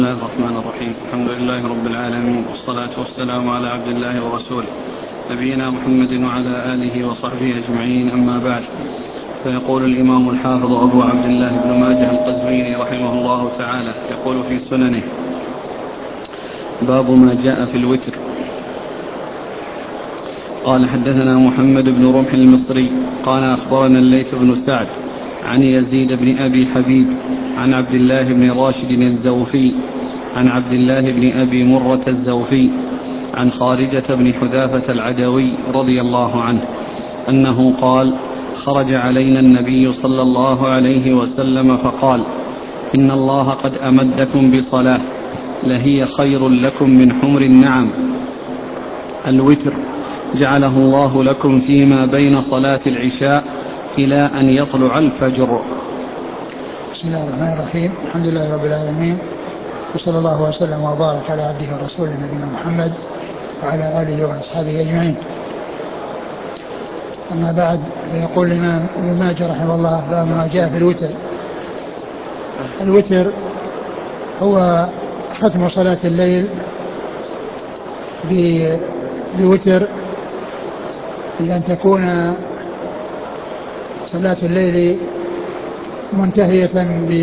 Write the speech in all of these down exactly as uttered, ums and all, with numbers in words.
بسم الله الرحمن الرحيم. الحمد لله رب العالمين، والصلاة والسلام على عبد الله ورسوله نبينا محمد وعلى آله وصحبه أجمعين، أما بعد. فيقول الإمام الحافظ أبو عبد الله بن ماجه القزويني رحمه الله تعالى، يقول في سننه: باب ما جاء في الوتر. قال: حدثنا محمد بن رمح المصري قال: أخبرنا الليث بن سعد عن يزيد بن أبي حبيب عن عبد الله بن راشد الزوفي عن عبد الله بن أبي مرة الزوفي عن خارجة بن حذافة العدوي رضي الله عنه أنه قال: خرج علينا النبي صلى الله عليه وسلم فقال: إن الله قد أمدكم بصلاة لهي خير لكم من حمر النعم، الوتر، جعله الله لكم فيما بين صلاة العشاء إلى أن يطلع الفجر. بسم الله الرحمن الرحيم. الحمد لله رب العالمين، وصلى الله وسلم وبارك على عبده ورسوله نبينا محمد وعلى آله وأصحابه أجمعين. أما بعد، فيقول الإمام ابن ماجه رحمه الله: باب ما جاء في الوتر. الوتر هو ختم صلاة الليل بوتر، بأن تكون صلاة الليل منتهية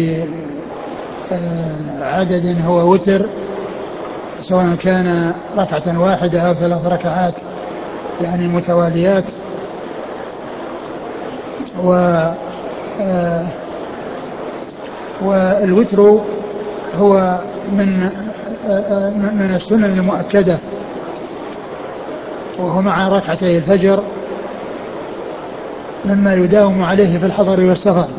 بعدد هو وتر، سواء كان ركعة واحدة أو ثلاث ركعات يعني متواليات. و والوتر هو من من السنن المؤكدة، وهو مع ركعتي الفجر مما يداوم عليه في الحضر والسفر،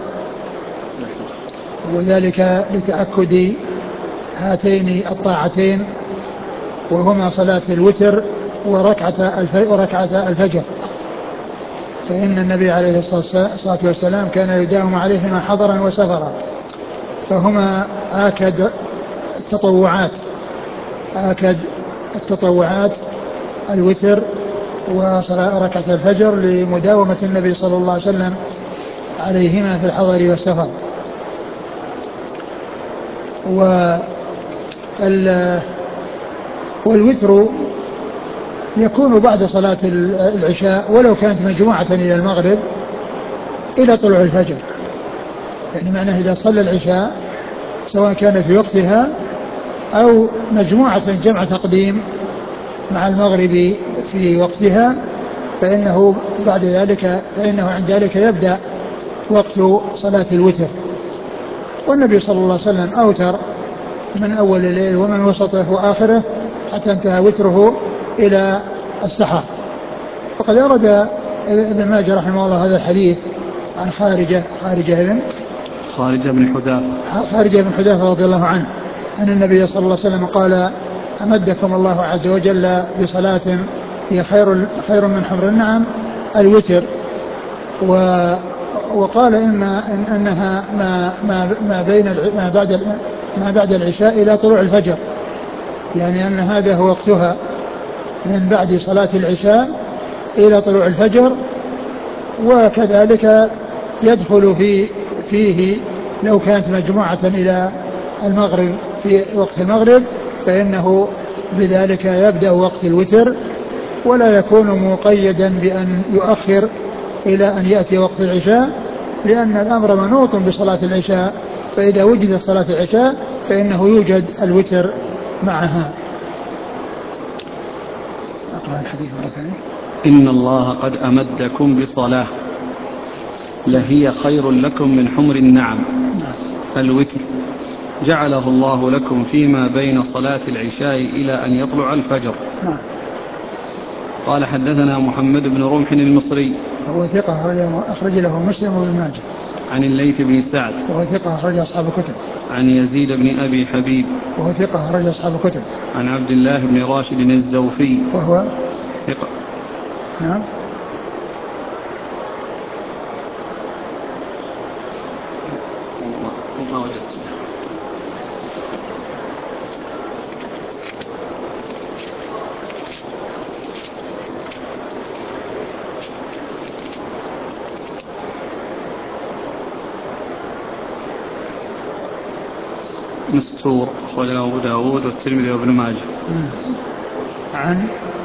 وذلك لتأكد هاتين الطاعتين، وهما صلاة الوتر وركعة الفجر. فإن النبي عليه الصلاة والسلام كان يداوم عليهما حضرا وسفرا، فهما آكد التطوعات آكد التطوعات الوتر وركعة الفجر، لمداومة النبي صلى الله عليه وسلم عليهما في الحضر والسفر. والوتر يكون بعد صلاة العشاء، ولو كانت مجموعة إلى المغرب إلى طلوع الفجر. يعني معناه إذا صلى العشاء سواء كان في وقتها أو مجموعة جمع تقديم مع المغرب في وقتها، فإنه بعد ذلك فإنه عند ذلك يبدأ وقت صلاة الوتر. والنبي صلى الله عليه وسلم أوتر من أول الليل ومن وسطه وآخره حتى انتهى وتره إلى السحر. وقد أورد ابن ماجه رحمه الله هذا الحديث عن خارجة خارجة بن خارجة بن حذافة خارجة بن حذافة رضي الله عنه أن النبي صلى الله عليه وسلم قال: أمدكم الله عز وجل بصلاة هي خير خير من حمر النعم، الوتر. و وقال إن إن أنها ما ما ما بين ما بعد ما بعد العشاء إلى طلوع الفجر، يعني أن هذا هو وقتها من بعد صلاة العشاء إلى طلوع الفجر. وكذلك يدخل في فيه لو كانت مجموعة إلى المغرب في وقت المغرب، فإنه بذلك يبدأ وقت الوتر، ولا يكون مقيدا بأن يؤخر إلى أن يأتي وقت العشاء، لأن الأمر منوط بصلاة العشاء، فإذا وجدت صلاة العشاء فإنه يوجد الوتر معها. أقرأ الحديث مرة ثانية. إن الله قد أمدكم بصلاة لهي خير لكم من حمر النعم، الوتر، جعله الله لكم فيما بين صلاة العشاء إلى أن يطلع الفجر. قال: حدثنا محمد بن رمح المصري وهو ثقة أخرج له مسلم وابن ماجه. عن الليث بن سعد وهو ثقة أخرج أصحاب الكتب. عن يزيد بن أبي حبيب وهو ثقة أخرج أصحاب الكتب. عن عبد الله بن راشد الزوفي وهو ثقة. نعم. ما وجدت. مستور أخرجه أبو داود والترمذي وابن ماجه. عن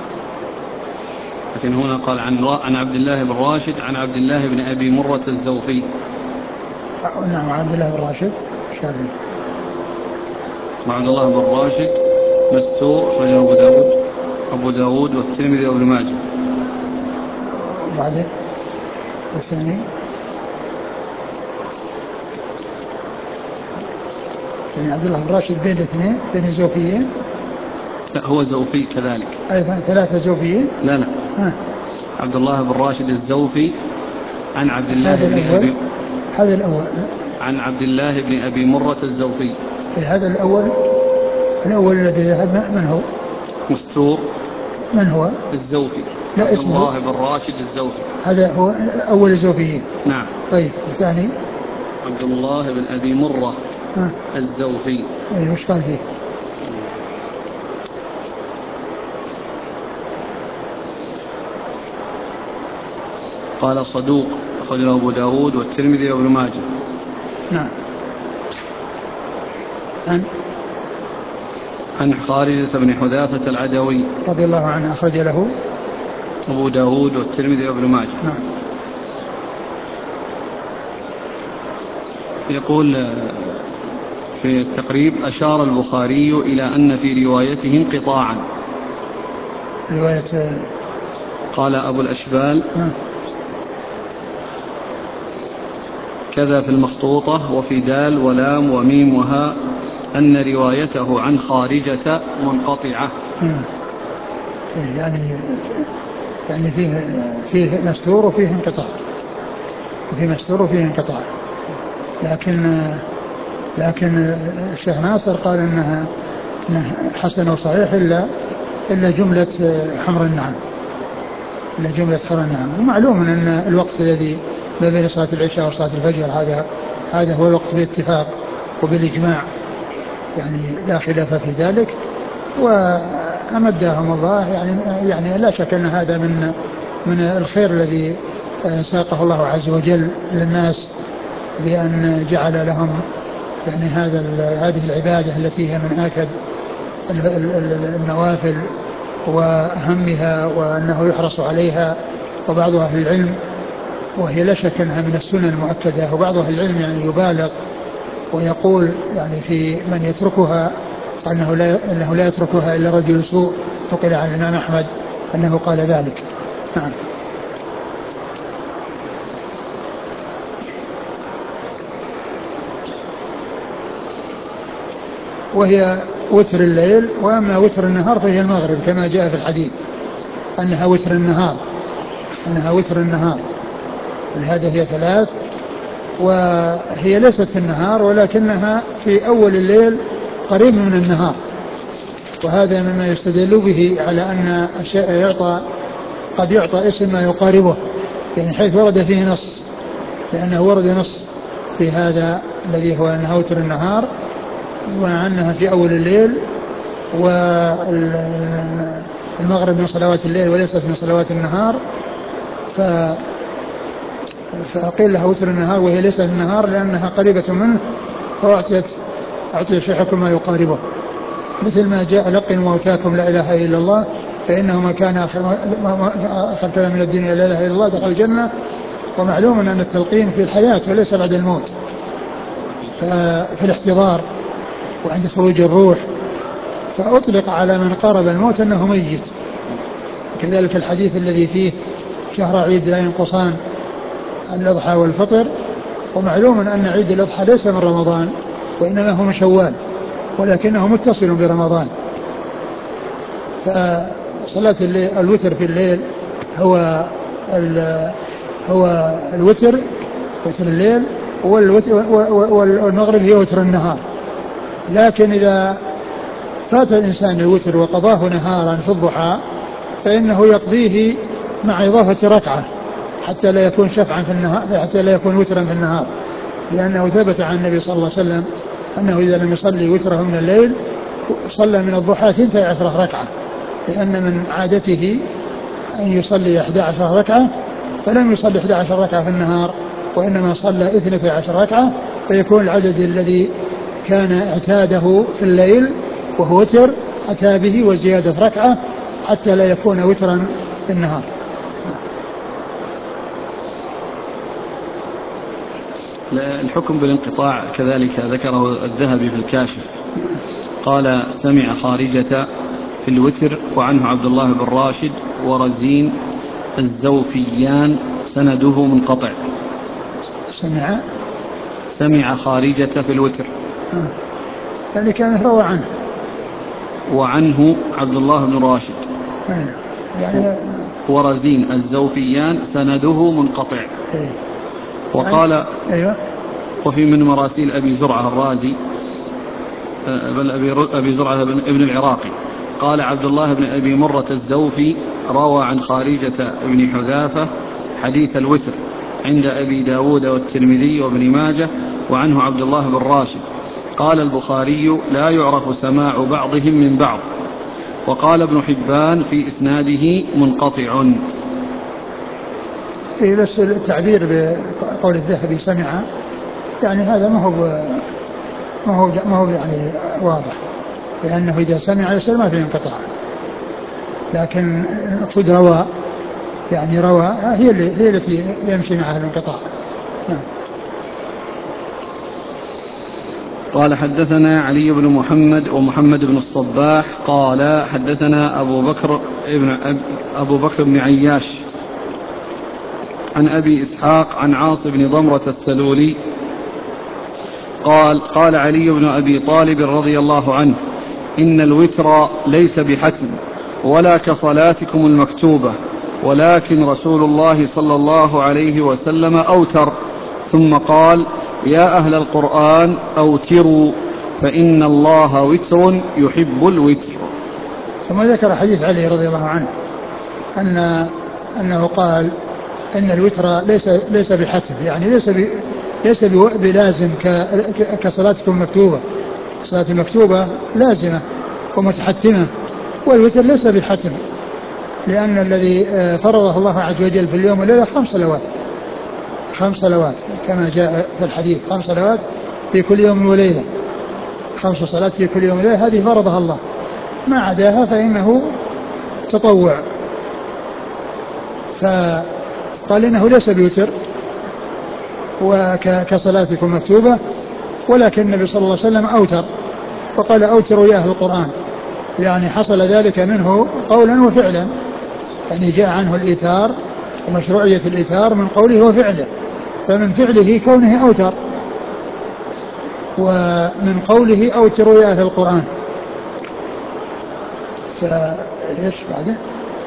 لكن هنا قال عن عن عبد الله بن راشد عن عبد الله بن أبي مرة الزوفي. نعم عبد الله بن راشد شافعي. عبد الله بن راشد مستور أخرجه أبو داود أبو داود والترمذي وابن ماجه. بعدين والثاني يعني عبد الله بن راشد بين الاثنين بين الزوفيين. لا هو زوفي كذلك. أيضا ثلاثة زوفيين. لا لا ها. عبد الله بن راشد الزوفي عن عبد الله هذا بن الأول. أبي هذا الأول عن عبد الله بن أبي مرة الزوفي. هذا الأول. الأول الذي ذهب من هو؟ مستور. من هو؟ الزوفي. لا عبد اسمه. الله بن راشد الزوفي. هذا هو أول الزوفيين. نعم. طيب الثاني عبد الله بن أبي مرة ها. الزوفي. ايه وش قال فيه؟ قال صدوق أخرجه أبو داود والترمذي وابن ماجه. نعم. عن عن خارجة بن حذافة العدوي رضي الله عنه أخرج له أبو داود والترمذي وابن ماجه. نعم. يقول في التقريب أشار البخاري إلى أن في روايته انقطاعا. رواية قال أبو الأشبال نعم. كذا في المخطوطة وفي دال ولام وميم وهاء أن روايته عن خارجة منقطعة. يعني يعني فيه فيه مستور وفيه انقطاع وفيه مستور وفيه انقطاع لكن لكن الشيخ ناصر قال انها انها حسن وصحيح الا الا جملة حمر النعم الا جملة حمر النعم. ومعلوم ان الوقت الذي ما بين صلاة العشاء وصلاة الفجر هذا هذا هو الوقت بالاتفاق وبالإجماع يعني لا خلاف في ذلك. وأمدهم الله يعني يعني لا شك أن هذا من من الخير الذي ساقه الله عز وجل للناس بأن جعل لهم يعني هذا هذه العبادة التي هي من آكد النوافل وأهمها وأنه يحرص عليها. وبعض أهل العلم وهي لا شك أنها من السنن المؤكدة وبعض أهل العلم يعني يبالغ ويقول يعني في من يتركها أنه لا, أنه لا يتركها إلا رجل سوء. فقل عن الإمام أحمد أنه قال ذلك. نعم. وهي وتر الليل. وأما وتر النهار فهي المغرب كما جاء في الحديث أنها وتر النهار أنها وتر النهار لهذا هي ثلاث. وهي ليست في النهار ولكنها في أول الليل قريب من النهار. وهذا مما يستدل به على أن الشيء يعطى قد يعطى اسم ما يقاربه يعني حيث ورد فيه نص لأنه ورد نص في هذا الذي هو أنها وتر النهار وأنها في أول الليل. والمغرب من صلوات الليل وليست من صلوات النهار ف فقيل لها وتر النهار وهي ليست النهار لأنها قريبة منه فأعطيت أعطي شيخكم ما يقاربه مثل ما جاء لقن موتاكم لا إله إلا الله فإنه ما كان آخر, آخر كلام من الدنيا لا إله إلا الله دخل الجنة. ومعلوم أن التلقين في الحياة وليس بعد الموت في الاحتضار وعند خروج الروح فأطلق على من قارب الموت أنه ميت. كذلك الحديث الذي فيه شهر عيد لا ينقصان الأضحى والفطر. ومعلوم أن عيد الأضحى ليس من رمضان وإنما هو من شوال ولكنه متصل برمضان. فصلاة الليل الوتر في الليل هو هو الوتر وتر الليل والمغرب هي وتر النهار. لكن إذا فات الإنسان الوتر وقضاه نهارا في الضحى فإنه يقضيه مع إضافة ركعة حتى لا يكون شفعا في النهار حتى لا يكون وترا في النهار لأنه ثبت عن النبي صلى الله عليه وسلم أنه إذا لم يصلي وتره من الليل صلى من الضحى اثنتي عشرة ركعة لأن من عادته أن يصلي إحدى عشرة ركعة فلم يصلي إحدى عشرة ركعة في النهار وإنما صلى اثنتي عشرة ركعة فيكون العدد الذي كان اعتاده في الليل وهو وتر أتى به وزيادة ركعة حتى لا يكون وترا في النهار. الحكم بالانقطاع كذلك ذكره الذهبي في الكاشف، قال سمع خارجة في الوتر وعنه عبد الله بن راشد ورزين الزوفيان سنده منقطع. سمع سمع خارجة في الوتر آه. يعني كان روى عنه وعنه عبد الله بن راشد يعني ورزين الزوفيان سنده منقطع. إيه. وقال يعني أيوة. وفي من مراسيل أبي زرعة الرازي بل أبي زرعة ابن العراقي قال عبد الله بن أبي مرة الزوفي روى عن خارجة بن حذافة حديث الوتر عند أبي داود والترمذي وابن ماجه وعنه عبد الله بن راشد. قال البخاري لا يعرف سماع بعضهم من بعض. وقال ابن حبان في إسناده منقطع. إيه بس التعبير بقول الذهبي سمع يعني هذا ما هو ما هو ما هو يعني واضح، لأنه إذا سمع يصير ما في انقطاع، لكن المقصود روى يعني روى هي اللي هي التي يمشي معها الانقطاع. نعم. قال حدثنا علي بن محمد ومحمد بن الصباح قال حدثنا أبو بكر ابن أبو بكر بن عياش عن أبي إسحاق عن عاص بن ضمرة السلولي قال قال علي بن أبي طالب رضي الله عنه إن الوتر ليس بحتم ولا كصلاتكم المكتوبة، ولكن رسول الله صلى الله عليه وسلم أوتر، ثم قال يا أهل القرآن أوتروا فإن الله وتر يحب الوتر. ثم ذكر حديث علي رضي الله عنه أن أنه قال إن الوتر ليس ليس بحتم، يعني ليس ب ليس بلازم كصلاتكم المكتوبة. الصلاة المكتوبة لازمة ومتحتمة، والوتر ليس بحتم، لأن الذي فرضه الله عز وجل في اليوم والليلة خمس صلوات خمس صلوات كما جاء في الحديث، خمس صلوات في كل يوم وليلة، خمس صلوات في كل يوم وليلة، هذه فرضها الله، ما عداها فإنه تطوع. فقال إنه ليس بوتر وكصلاتكم مكتوبة، ولكن النبي صلى الله عليه وسلم أوتر، وقال أوتروا يا أهل القرآن، يعني حصل ذلك منه قولا وفعلا، يعني جاء عنه الإيتار ومشروعية الإيتار من قوله وفعله، فمن فعله كونه أوتر، ومن قوله أوتروا يا أهل القرآن. فإيش بعده؟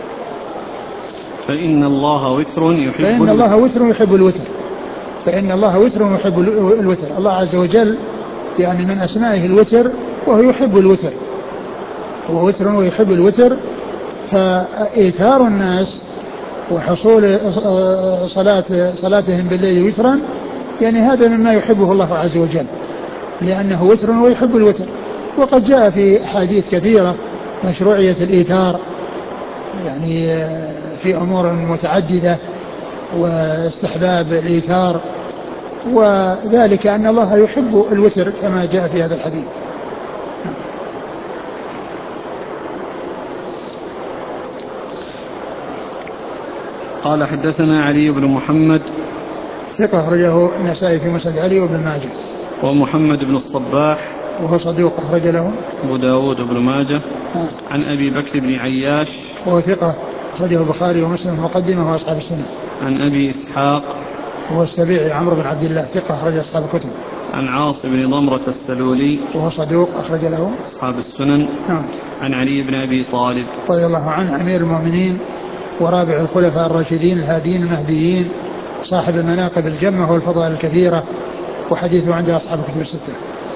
فإن الله وتر يحب فإن الوتر. الله وتر يحب الوتر فإن الله وتر يحب الوتر الله عز وجل يعني من أسمائه الوتر، وهو يحب الوتر، هو وتر ويحب الوتر. فإيثار الناس وحصول صلاة صلاتهم بالليل وترا يعني هذا مما يحبه الله عز وجل، لأنه وتر ويحب الوتر. وقد جاء في أحاديث كثيرة مشروعية الإيثار يعني في أمور متعددة، واستحباب الإيثار، وذلك أن الله يحب الوتر كما جاء في هذا الحديث. قال حدثنا علي بن محمد ثقة أخرجه النسائي في مسند علي وابن ماجه. ومحمد بن الصباح وهو صدوق أخرج له أبو داود وابن ماجه. آه. عن أبي بكر بن عياش وهو ثقة أخرجه البخاري ومسلم في مقدمة وأصحاب السنة. عن أبي إسحاق وهو السبيعي عمرو بن عبد الله ثقة أخرج أصحاب الكتب. عن عاص بن ضمرة السلولي وهو صدوق أخرج له أصحاب السنن. نعم. عن علي بن أبي طالب رضي الله عنه أمير المؤمنين ورابع الخلفاء الراشدين الهاديين المهديين صاحب المناقب الجمة والفضائل الكثيرة، وحديثه عند أصحاب الكتب الستة.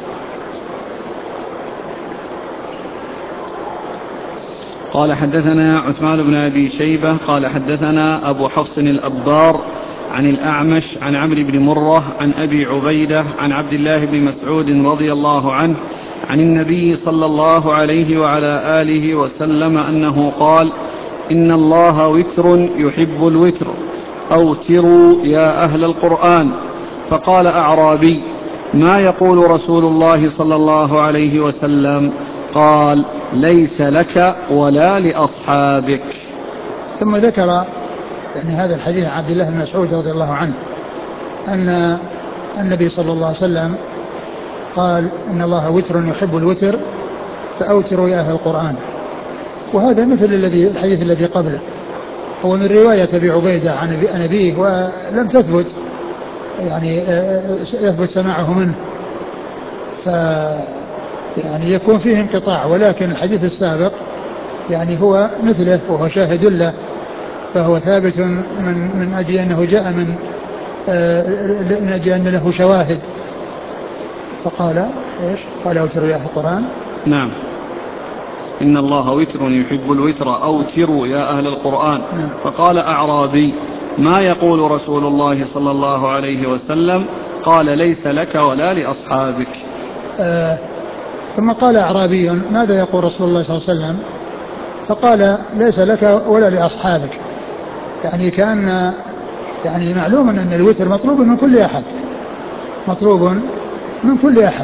قال حدثنا عثمان بن أبي شيبة قال حدثنا أبو حفص الأبار عن الأعمش عن عمرو بن مرة عن أبي عبيدة عن عبد الله بن مسعود رضي الله عنه عن النبي صلى الله عليه وعلى آله وسلم أنه قال إن الله وتر يحب الوتر أوتروا يا أهل القرآن. فقال أعرابي ما يقول رسول الله صلى الله عليه وسلم؟ قال: ليس لك ولا لأصحابك. ثم ذكر يعني هذا الحديث عن عبد الله بن مسعود رضي الله عنه أن النبي صلى الله عليه وسلم قال: إن الله وتر يحب الوتر فأوتروا يا أهل القرآن. وهذا مثل الذي الحديث الذي قبله، هو من رواية أبي عبيدة عن أبيه ولم تثبت يعني يثبت سماعه منه، ف يعني يكون فيه انقطاع، ولكن الحديث السابق يعني هو مثله وهو شاهد له، فهو ثابت من من أجل أنه جاء من من أجل أن له شواهد. فقال إيش؟ قال: أوتروا يا أهل القرآن. نعم. إن الله وتر يحب الوتر أوتروا يا أهل القرآن. نعم. فقال أعرابي: ما يقول رسول الله صلى الله عليه وسلم؟ قال: ليس لك ولا لأصحابك. آه ثم قال أعرابي: ماذا يقول رسول الله صلى الله عليه وسلم؟ فقال: ليس لك ولا لأصحابك. يعني كان يعني معلوم أن الوتر مطلوب من كل أحد، مطلوب من كل أحد،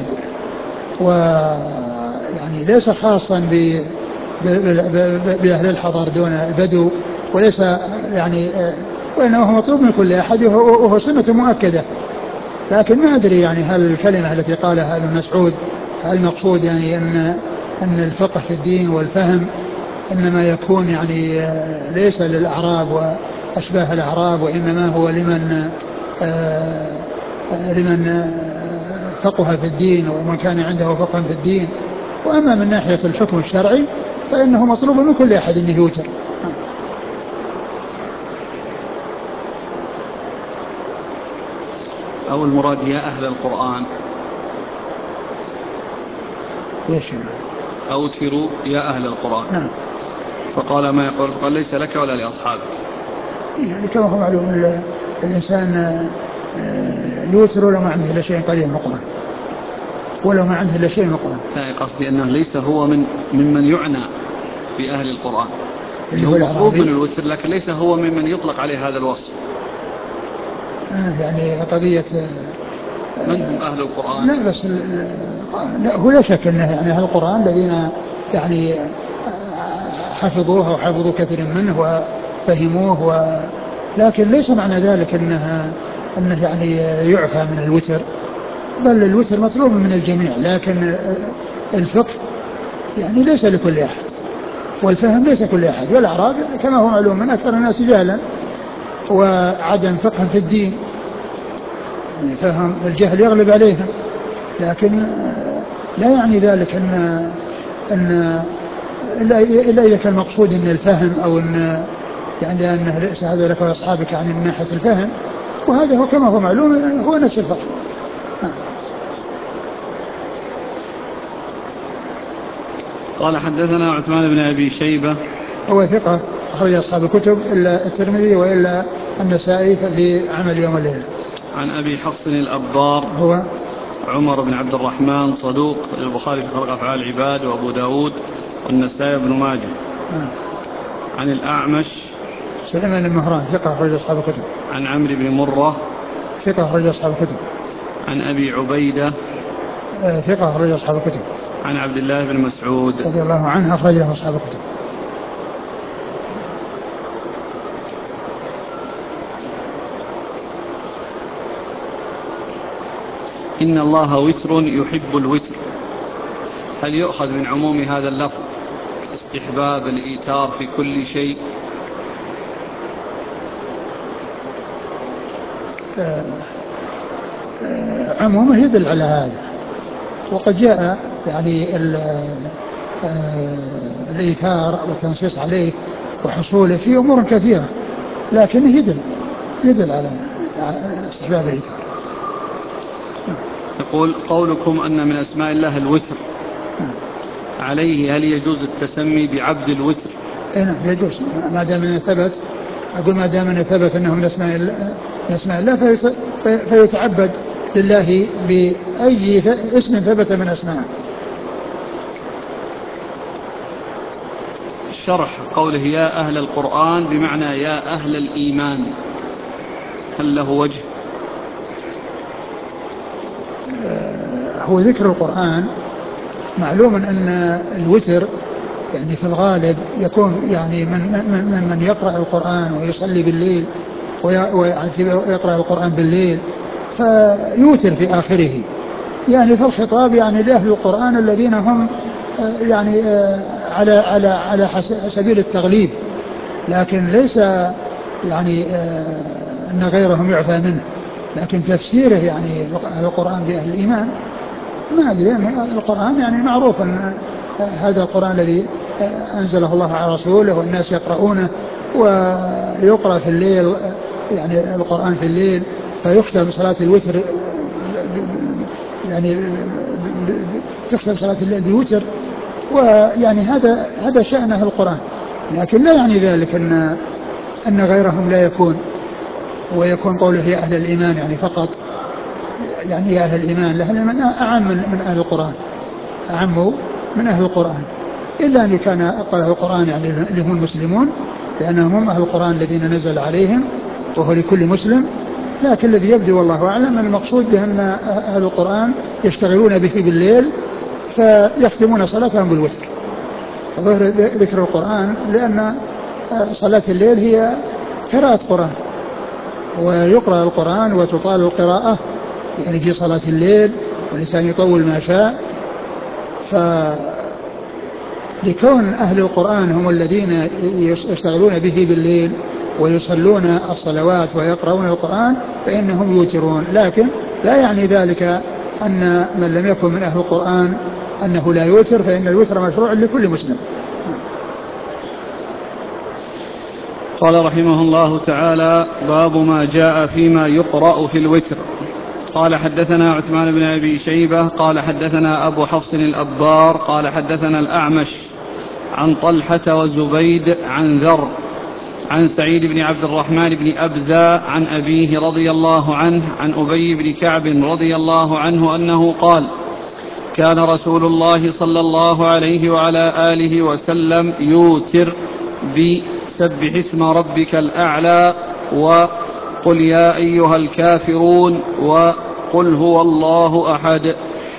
ويعني ليس خاصا ب بأهل الحضر دون البدو، وليس يعني وإنما هو مطلوب من كل أحد، وهو سنة مؤكدة. لكن ما أدري يعني هل الكلمة التي قالها ابن مسعود هل المقصود يعني أن أن الفقه في الدين والفهم إنما يكون يعني ليس للأعراب وأشباه الأعراب، وإنما هو لمن آه لمن فقه في الدين ومن كان عنده فقه في الدين. وأما من ناحية الحكم الشرعي فإنه مطلوب من كل أحد أنه يوتر. أو المراد يا أهل القرآن. ليش؟ أوتروا يا أهل القرآن. نعم. فقال: ما يقول؟ قال: ليس لك ولا لأصحابك. يعني كما هو معلوم الإنسان يوتر ولو ما عنده إلا شيء قليل من القرآن، ولو ما عنده إلا شيء من القرآن. لا، قصدي أنه ليس هو من ممن يعنى بأهل القرآن، اللي هو مطلوب من الوتر، لكن ليس هو ممن يطلق عليه هذا الوصف. آه يعني قضية من هم أهل القرآن؟ لا بس لا هو لا شك أنه يعني أهل القرآن الذين يعني حفظوه وحفظوا كثير منه وفهموه، و لكن ليس معنى ذلك أنها أنه يعني يعفى من الوتر، بل الوتر مطلوب من الجميع، لكن الفقه يعني ليس لكل أحد، والفهم ليس كل أحد. والأعراب كما هو معلوم من أكثر الناس جهلا وعدم فقه في الدين، يعني فهم الجهل يغلب عليهم، لكن لا يعني ذلك أن أن إلا إذا كان المقصود أن الفهم أو أن يعني أنه ليس هذا لك وأصحابك يعني من ناحية الفهم، وهذا هو كما هو معلوم هو نفس الفقه. قال: حدثنا عثمان بن أبي شيبة، هو ثقة أخرج أصحاب الكتب إلا الترمذي وإلا النسائي في عمل يوم الليلة. عن أبي حفص الأبار هو عمر بن عبد الرحمن صدوق للبخاري في خلق أفعال العباد وأبو داود والنسائي بن ماجه. آه. عن الأعمش سليمان المهران ثقة أخرج أصحاب الكتب. عن عمرو بن مرة ثقة أخرج أصحاب الكتب. عن أبي عبيدة آه ثقة أخرج أصحاب الكتب. عن عبد الله بن مسعود رضي الله عنه أخرجه أصحاب الكتب. إن الله وتر يحب الوتر. هل يؤخذ من عموم هذا اللفظ استحباب الإيتار في كل شيء؟ آه آه عمومه يدل على هذا، وقد جاء يعني آه الإيثار والتنصيص عليه وحصوله في أمور كثيرة، لكنه يدل يدل على استحباب الإيثار. يقول: قولكم أن من أسماء الله الوتر، عليه هل يجوز التسمي بعبد الوتر؟ اي نعم يجوز، ما دام انه ثبت، اقول ما دام انه ثبت انه من اسماء الله، من اسماء الله فيت... فيتعبد لله باي اسم ثبت من اسمائه. شرح قوله يا أهل القرآن بمعنى يا أهل الإيمان، هل له وجه؟ آه هو ذكر القرآن معلوم أن الوتر يعني في الغالب يكون يعني من من من يقرأ القرآن ويصلي بالليل ويقرأ القرآن بالليل فيوتر في آخره. يعني فالخطاب يعني لأهل القرآن الذين هم يعني على على على سبيل التغليب، لكن ليس يعني أن غيرهم يعفى منه، لكن تفسيره يعني أهل القرآن بأهل الإيمان ما أدري. القرآن يعني معروف أن هذا القرآن الذي أنزله الله على رسوله والناس يقرؤونه ويقرأ في الليل، يعني القرآن في الليل فيختم صلاة الوتر يعني تختم صلاة الليل بالوتر، ويعني هذا هذا شأن أهل القرآن، لكن لا يعني ذلك أن أن غيرهم لا يكون، ويكون قوله هي أهل الإيمان يعني فقط، يعني هي أهل الإيمان، أهل الإيمان أعم من أهل القرآن، أعم من أهل القرآن، إلا أن كان أقل أهل القرآن يعني اللي هم المسلمون، لأنهم هم أهل القرآن الذين نزل عليهم وهو لكل مسلم. لكن الذي يبدو والله أعلم المقصود بأن أهل القرآن يشتغلون به بالليل فيختمون صلاتهم بالوتر. ظهر ذكر القرآن لأن صلاة الليل هي قراءة قرآن، ويقرأ القرآن وتطال القراءة يعني في صلاة الليل، والإنسان يطول ما شاء. فلكون أهل القرآن هم الذين يشتغلون به بالليل ويصلون الصلوات ويقرؤون القرآن فإنهم يوترون، لكن لا يعني ذلك أن من لم يكن من أهل القرآن أنه لا يوتر، فإن الوتر مشروع لكل مسلم. قال رحمه الله تعالى: باب ما جاء فيما يقرأ في الوتر. قال حدثنا عثمان بن أبي شيبة قال حدثنا أبو حفص الأبار قال حدثنا الأعمش عن طلحة وزبيد عن ذر عن سعيد بن عبد الرحمن بن أبزة عن أبيه رضي الله عنه عن أبي بن كعب رضي الله عنه أنه قال: كان رسول الله صلى الله عليه وعلى آله وسلم يوتر بسبح اسم ربك الأعلى وقل يا أيها الكافرون وقل هو الله أحد.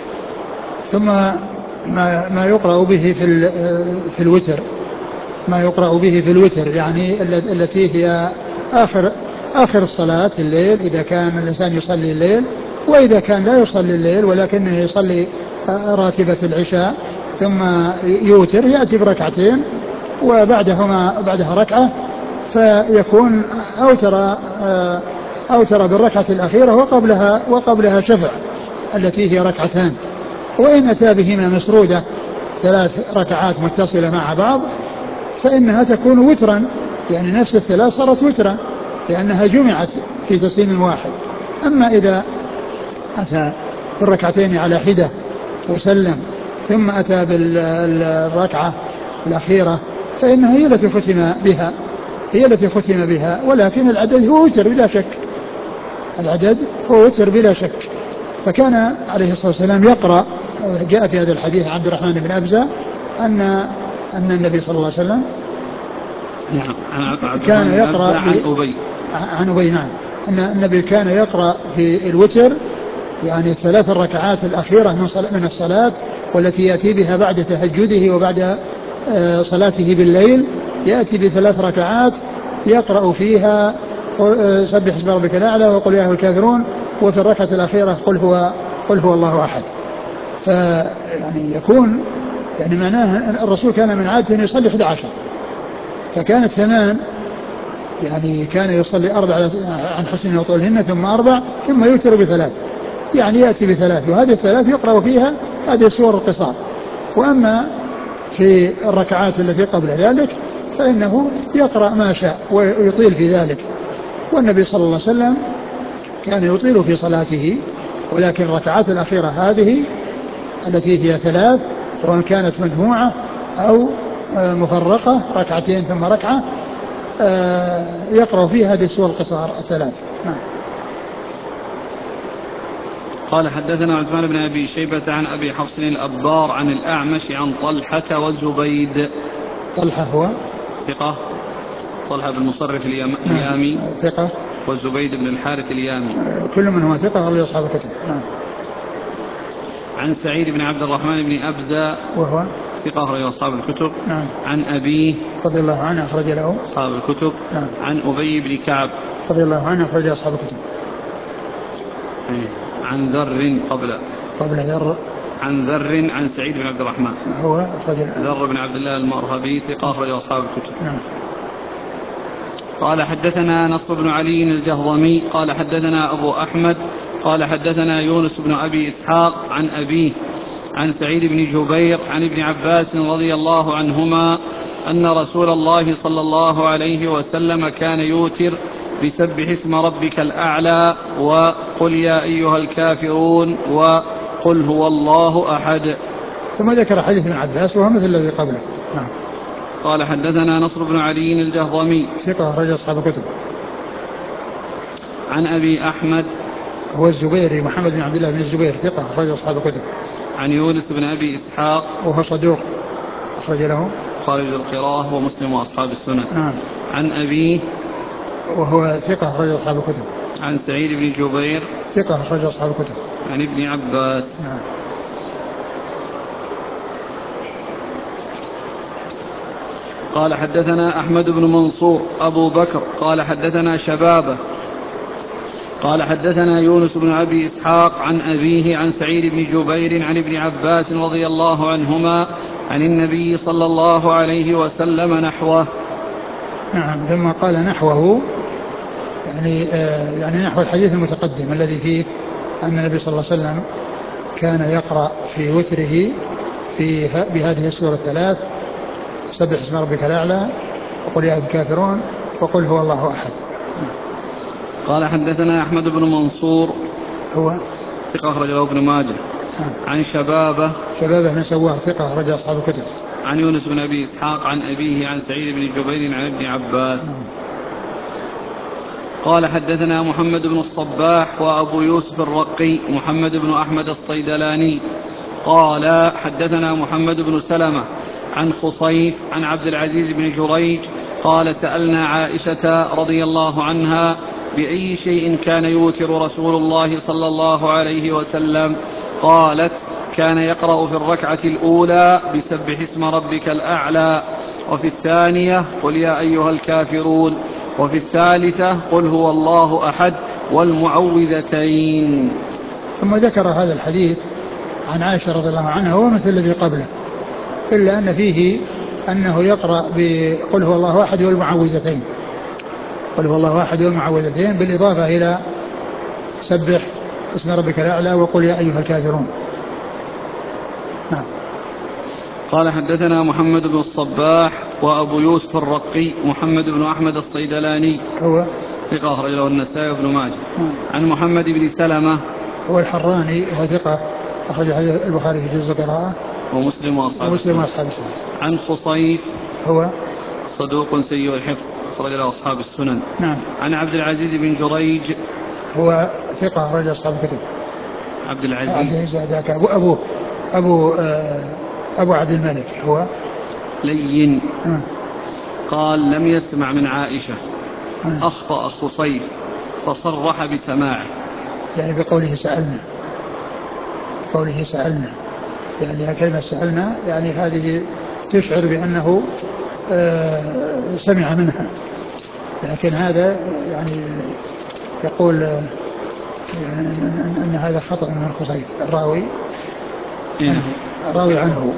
ثم ما, ما يقرأ به في, في الوتر، ما يقرأ به في الوتر يعني التي هي آخر آخر الصلاة الليل، إذا كان الإنسان يصلي الليل، وإذا كان لا يصلي الليل ولكنه يصلي راتبة العشاء ثم يوتر يأتي بركعتين وبعدهما بعدها ركعة، فيكون أوتر أوتر بالركعة الأخيرة وقبلها وقبلها شفع التي هي ركعتان. وإن أتى بهما مسرودة ثلاث ركعات متصلة مع بعض فإنها تكون وترا، يعني نفس الثلاث صارت وترا لأنها جمعت في تسليم واحد. أما إذا أتى بالركعتين على حدة وسلم ثم أتى بالركعة الأخيرة فإنها هي التي ختم بها هي التي ختم بها ولكن العدد هو وتر بلا شك، العدد هو وتر بلا شك. فكان عليه الصلاة والسلام يقرأ، جاء في هذا الحديث عبد الرحمن بن أبزة أن أن النبي صلى الله عليه وسلم نعم كان يقرأ عن أبي عن أبي نعم أن النبي كان يقرأ في الوتر يعني الثلاث الركعات الأخيرة من الصلاة والتي يأتي بها بعد تهجده وبعد صلاته بالليل، يأتي بثلاث ركعات يقرأ فيها سبح اسم ربك الأعلى وقل يا أيها الكافرون، وفي الركعة الأخيرة قل هو قل هو الله أحد. فيعني يكون يعني معناه الرسول كان من عادته أن يصلي أحد عشر، فكانت ثمان، يعني كان يصلي أربع عن حسن وطولهن ثم أربع ثم يوتر بثلاث، يعني يأتي بثلاث، وهذه الثلاث يقرأ فيها هذه السور القصار. وأما في الركعات التي قبل ذلك فإنه يقرأ ما شاء ويطيل في ذلك. والنبي صلى الله عليه وسلم كان يطيل في صلاته، ولكن الركعات الأخيرة هذه التي هي ثلاث سواء كانت مجموعة أو مفرقة ركعتين ثم ركعة يقرأ فيها هذه السور القصار الثلاث. نعم. قال حدثنا عثمان بن أبي شيبة عن أبي حفص الأبار عن الأعمش عن طلحة والزبيد. طلحة هو ثقة، طلحة بن مصرف اليامي. نعم. ثقة. والزبيد بن الحارث اليامي. كل من هو ثقة غير أصحاب الكتب. نعم. عن سعيد بن عبد الرحمن بن أبزة وهو ثقة أخرجه أصحاب الكتب. نعم. عن أبيه رضي الله عنه أخرج له أصحاب الكتب. نعم. عن أبي بن كعب رضي الله عنه أخرج أصحاب الكتب. عن ذر قبل قبل ذر عن ذر عن سعيد بن عبد الرحمن هو أخرج ذر بن عبد الله المرهبي ثقة أخرجه أصحاب الكتب. نعم. قال حدثنا نصر بن علي الجهضمي قال حدثنا أبو أحمد قال حدثنا يونس بن أبي إسحاق عن أبيه عن سعيد بن جبير عن ابن عباس رضي الله عنهما أن رسول الله صلى الله عليه وسلم كان يوتر بسبح اسم ربك الأعلى وقل يا أيها الكافرون وقل هو الله أحد. ثم ذكر حديث ابن عباس وهو مثل الذي قبله. نعم. قال حدثنا نصر بن علي الجهضمي ثقة أخرج أصحاب الكتب. عن أبي أحمد هو الزبيري محمد بن عبد الله بن الزبير ثقة أخرج أصحاب الكتب. عن يونس بن أبي إسحاق وهو صدوق أخرج له خارج القراءة ومسلم وأصحاب السنن. نعم. عن أبيه وهو ثقة أخرج أصحاب الكتب. عن سعيد بن جبير ثقة أخرج أصحاب الكتب. عن ابن عباس. نعم. قال حدثنا أحمد بن منصور أبو بكر قال حدثنا شبابه قال حدثنا يونس بن أبي إسحاق عن أبيه عن سعيد بن جبير عن ابن عباس رضي الله عنهما عن النبي صلى الله عليه وسلم نحوه. نعم. ثم قال نحوه يعني آه يعني نحو الحديث المتقدم الذي فيه أن النبي صلى الله عليه وسلم كان يقرأ في وتره في بهذه السورة الثلاث سبح اسم ربك الأعلى وقل يا أيها الكافرون وقل هو الله أحد. قال حدثنا أحمد بن منصور هو ثقة أخرجه ابن ماجه. عن شبابه شبابه بن سواه ثقة أخرج أصحاب الكتب. عن يونس بن أبي إسحاق عن أبيه عن سعيد بن جبير عن ابن عباس. قال حدثنا محمد بن الصباح وأبو يوسف الرقي محمد بن أحمد الصيدلاني قال حدثنا محمد بن سلمة عن خصيف عن عبد العزيز بن جريج قال سألنا عائشة رضي الله عنها بأي شيء كان يوتر رسول الله صلى الله عليه وسلم قالت كان يقرأ في الركعة الأولى بسبح اسم ربك الأعلى وفي الثانية قل يا أيها الكافرون وفي الثالثة قل هو الله أحد والمعوذتين. ثم ذكر هذا الحديث عن عائشة رضي الله عنها هو مثل الذي قبله إلا أن فيه أنه يقرأ بقل هو الله أحد والمعوذتين قل هو الله أحد والمعوذتين بالإضافة إلى سبح اسم ربك الأعلى وقل يا أيها الكافرون. نعم. قال حدثنا محمد بن الصباح وأبو يوسف الرقي محمد بن أحمد الصيدلاني هو ثقة أخرج له النسائي وابن ماجه. نعم. عن محمد بن سلمة هو الحراني وهو ثقة أخرج حديث البخاري في جزء القراءة ومسلم وأصحاب ومسلم السنن. السنن. عن خصيف هو صدوق سيء الحفظ أخرج له أصحاب السنن. نعم. عن عبد العزيز بن جريج هو ثقة أخرج أصحاب الكتب. عبد العزيز عبد العزيز ذاك أبو أبو أبو, أبو عبد الملك هو لين. آه. قال لم يسمع من عائشة. آه. أخطأ خصيف فصرح بسماعه يعني بقوله سألنا بقوله سألنا يعني كلمة سألنا يعني هذه تشعر بأنه آه سمع منها لكن هذا يعني يقول يعني أن, أن هذا خطأ من خصيف الراوي عنه الراوي عنه.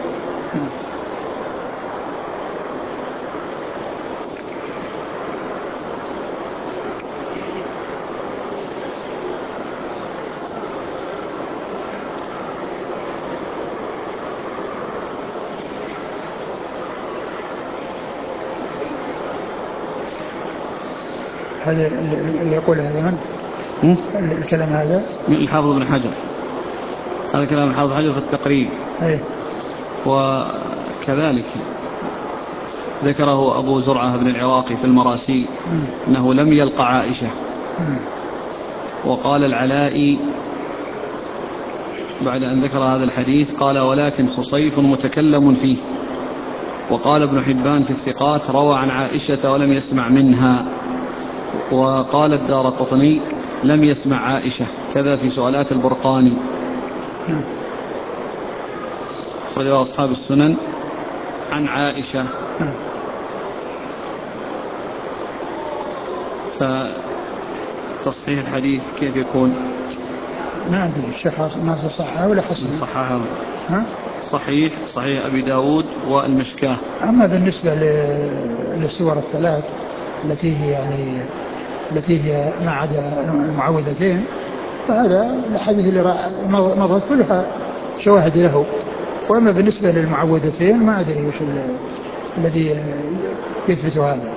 هذا اللي يقول هذا من الكلام هذا من الحافظ بن حجر. هذا كلام الحافظ حجر في التقريب. أيه. وكذلك ذكره أبو زرعة بن العراقي في المراسيل أنه لم يلق عائشة. وقال العلائي بعد أن ذكر هذا الحديث قال ولكن خصيف متكلم فيه. وقال ابن حبان في الثقات روى عن عائشة ولم يسمع منها. وقال الدارقطني لم يسمع عائشة كذا في سؤالات البرقاني. أخرجه أصحاب السنن عن عائشة. فتصحيح الحديث كيف يكون؟ ما أدري الشيخ ناصر صححه ولا حسنه؟ صححه. ها؟ صحيح صحيح أبي داود والمشكاة. أما بالنسبة للسور الثلاث التي هي يعني التي هي ما عدا المعوذتين فهذا الحديث اللي مضت كلها شواهد له. وأما بالنسبة للمعوذتين ما أدري وش الذي يثبت هذا.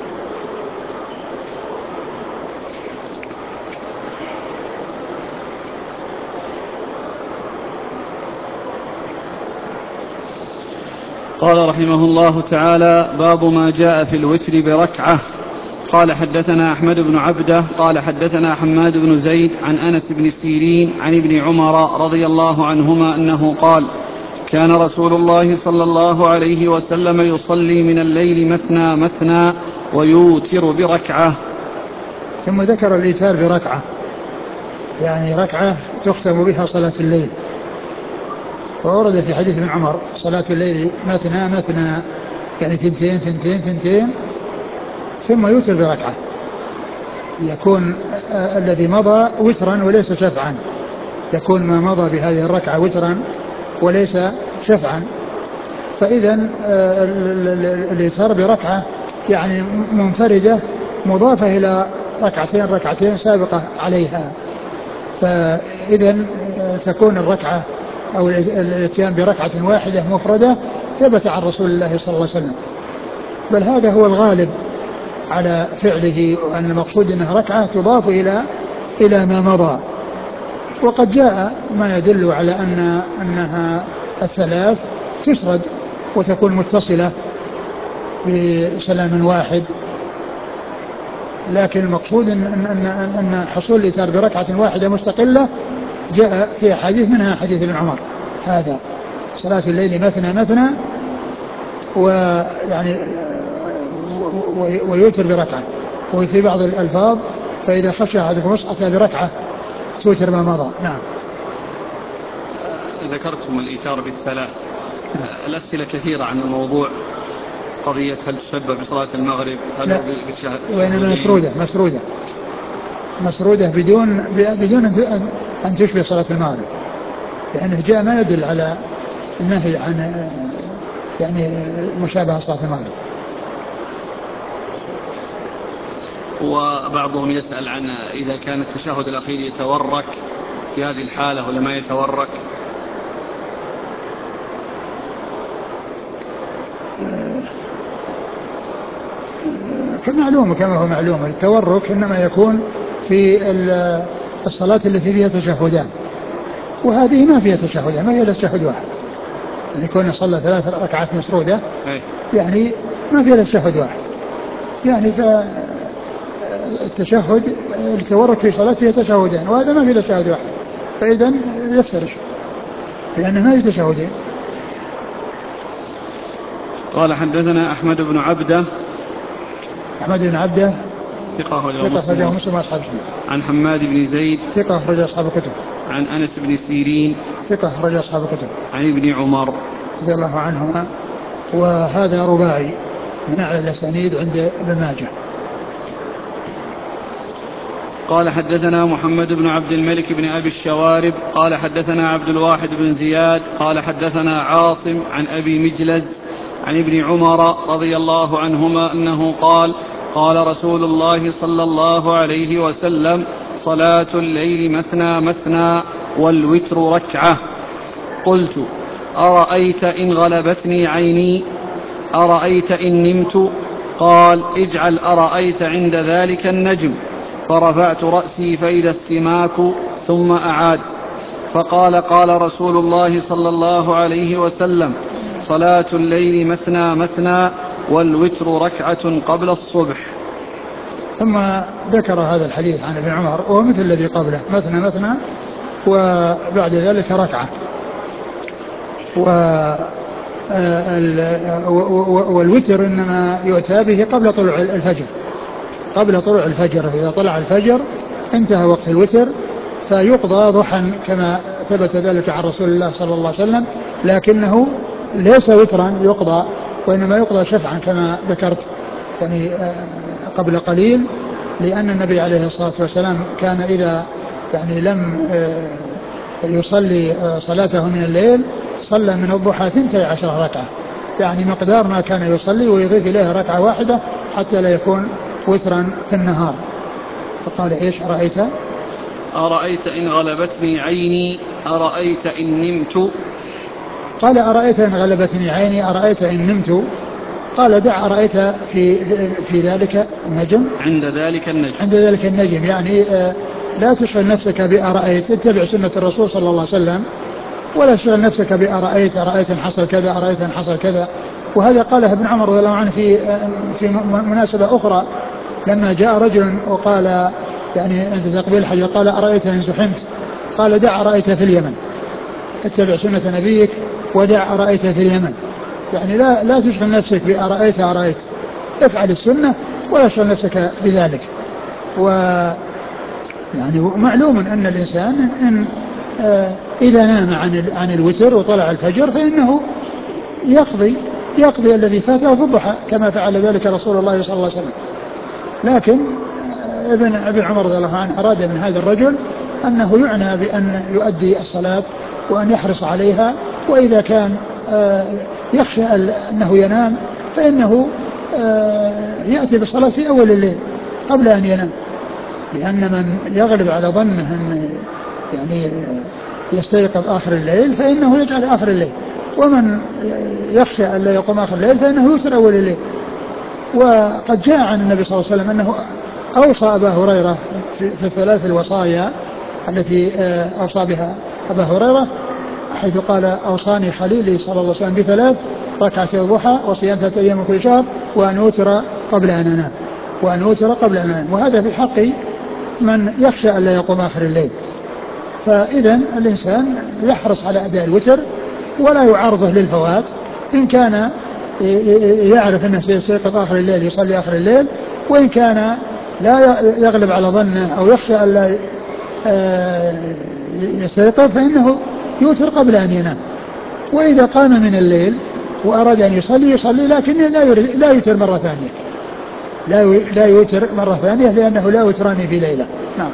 قال رحمه الله تعالى: باب ما جاء في الوتر بركعة. قال حدثنا أحمد بن عبده قال حدثنا حماد بن زيد عن أنس بن سيرين عن ابن عمر رضي الله عنهما أنه قال: كان رسول الله صلى الله عليه وسلم يصلي من الليل مثنى مثنى ويوتر بركعة. ثم ذكر الإيتار بركعة، يعني ركعة تختم بها صلاة الليل. وورد في حديث ابن عمر صلاة الليل مثنى مثنى، يعني ثنتين ثنتين ثنتين ثم يوتر بركعة، يكون آه الذي مضى وترا وليس شفعا، يكون ما مضى بهذه الركعة وترا وليس شفعا. فإذا آه الإيتار بركعة يعني منفردة مضافة إلى ركعتين ركعتين سابقة عليها. فإذا آه تكون الركعة أو الاتيان بركعة واحدة مفردة ثبت عن رسول الله صلى الله عليه وسلم، بل هذا هو الغالب على فعله، وأن المقصود أنها ركعة تضاف إلى إلى ما مضى. وقد جاء ما يدل على أن أنها الثلاث تسرد وتكون متصلة بسلام واحد، لكن المقصود أن, أن, أن حصول الإيتار بركعة واحدة مستقلة جاء في حديث منها حديث ابن عمر هذا صلاة الليل مثنى مثنى ويعني ويوتر بركعة. وفي بعض الألفاظ فإذا خشى أحدكم أتى بركعة توتر ما مضى. نعم. ذكرتم الإيتار بالثلاث. الأسئلة كثيرة عن الموضوع، قضية هل تشبه بصلاة المغرب، هل بالشهر وإنما مسرودة مسرودة مسرودة بدون بدون أن تشبه صلاة المغرب، لأنه جاء ما يدل على النهي عن يعني مشابهة صلاة المغرب. وبعضهم يسأل عن إذا كان التشهد الأخير يتورك في هذه الحالة ولا ما يتورك. كمعلوم كما هو معلوم التورك إنما يكون في الصلاة التي فيها تشهدان، وهذه ما فيها تشهدان، ما هي إلا تشهد واحد، يعني يكون صلى ثلاث ركعات مسرودة يعني ما فيها إلا تشهد واحد، يعني فالتشهد التورك في صلاة فيها تشهدان وهذا ما فيه إلا تشهد واحد، فإذا يفترش لأنه ما فيه تشهدين. قال حدثنا أحمد بن عبده أحمد بن عبده ثقة أخرجه مسلم وأصحاب السنن. عن حماد بن زيد ثقة أخرج أصحاب الكتب. عن أنس بن سيرين ثقة أخرج أصحاب الكتب. عن ابن عمر رضي الله عنهما. وهذا رباعي من أعلى الأسانيد عند ابن ماجه. قال حدثنا محمد بن عبد الملك بن أبي الشوارب قال حدثنا عبد الواحد بن زياد قال حدثنا عاصم عن أبي مجلز عن ابن عمر رضي الله عنهما أنه قال: قال رسول الله صلى الله عليه وسلم: صلاة الليل مثنى مثنى والوتر ركعة. قلت: أرأيت إن غلبتني عيني؟ أرأيت إن نمت؟ قال: اجعل أرأيت عند ذلك النجم. فرفعت رأسي فإذا السماك، ثم أعاد فقال: قال رسول الله صلى الله عليه وسلم: صلاة الليل مثنى مثنى والوتر ركعة قبل الصبح. ثم ذكر هذا الحديث عن ابن عمر وهو مثل الذي قبله مثنى مثنى وبعد ذلك ركعة. والوتر إنما يؤتى به قبل طلوع الفجر، قبل طلوع الفجر، إذا طلع الفجر انتهى وقت الوتر فيقضى ضحى كما ثبت ذلك عن رسول الله صلى الله عليه وسلم، لكنه ليس وترا يقضى، وإنما يقضى شفعا كما ذكرت يعني قبل قليل، لأن النبي عليه الصلاة والسلام كان إذا يعني لم يصلي صلاته من الليل صلى من الضحى ثنتي عشر ركعة، يعني مقدار ما كان يصلي ويضيف إليها ركعة واحدة حتى لا يكون وترا في النهار. فقال إيش؟ أرأيت أرأيت إن غلبتني عيني أرأيت إن نمت. قال أرأيت إن غلبتني عيني أرأيت إن نمت. قال دع أرأيت في في ذلك النجم عند ذلك النجم عند ذلك النجم يعني لا تشغل نفسك بأرأيت، اتبع سنة الرسول صلى الله عليه وسلم، ولا تشغل نفسك بأرأيت أرأيت إن حصل كذا أرأيت إن حصل كذا. وهذا قاله ابن عمر رضي الله عنه في في مناسبة أخرى لما جاء رجل وقال يعني عند تقبيل الحج قال أرأيت إن زحمت، قال دع أرأيت في اليمن، اتبع سنة نبيك ودع أرأيت في اليمن، يعني لا لا تشغل نفسك بأرأيت أرأيت، افعل السنة ولا تشغل نفسك بذلك. و يعني معلوم أن الإنسان إن آه إذا نام عن عن الوتر وطلع الفجر فإنه يقضي يقضي الذي فاته في الضحى كما فعل ذلك رسول الله صلى الله عليه وسلم. لكن آه ابن ابن عمر رضي الله عنه أراد من هذا الرجل أنه يعنى بأن يؤدي الصلاة وأن يحرص عليها، وإذا كان آه يخشى أنه ينام فإنه آه يأتي بالصلاة في أول الليل قبل أن ينام، لأن من يغلب على ظنه أن يعني يستيقظ آخر الليل فإنه يجعل آخر الليل، ومن يخشى أن لا يقوم آخر الليل فإنه يوتر أول الليل. وقد جاء عن النبي صلى الله عليه وسلم أنه أوصى أبا هريرة في الثلاث الوصايا التي أوصى بها أبا هريرة، حيث قال أوصاني خليلي صلى الله عليه وسلم بثلاث: ركعتي الضحى وصيام ثلاثة أيام من كل شهر وأن أوتر قبل أن أنام وأن أوتر قبل أن أنام. وهذا في حق من يخشى أن لا يقوم آخر الليل. فإذا الإنسان يحرص على أداء الوتر ولا يعرضه للفوات، إن كان يعرف أنه سيستيقظ آخر الليل يصلي آخر الليل، وإن كان لا يغلب على ظنه أو يخشى أن لا يستيقظ فإنه يوتر قبل أن ينام. وإذا قام من الليل وأراد أن يصلي يصلي، لكن لا لا يوتر مرة ثانية، لا لا يوتر مرة ثانية لأنه لا وتران في ليلة. نعم.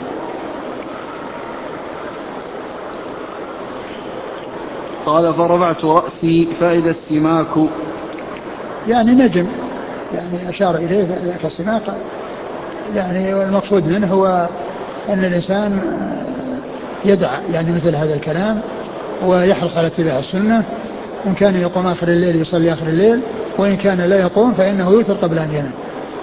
قال فرفعت رأسي فإذا السماك، يعني نجم، يعني أشار إليه كالسماك، يعني والمقصود منه هو أن الإنسان يدع يعني مثل هذا الكلام ويحرص على اتباع السنة، إن كان يقوم آخر الليل يصلي آخر الليل، وإن كان لا يقوم فإنه يوتر قبل أن ينام.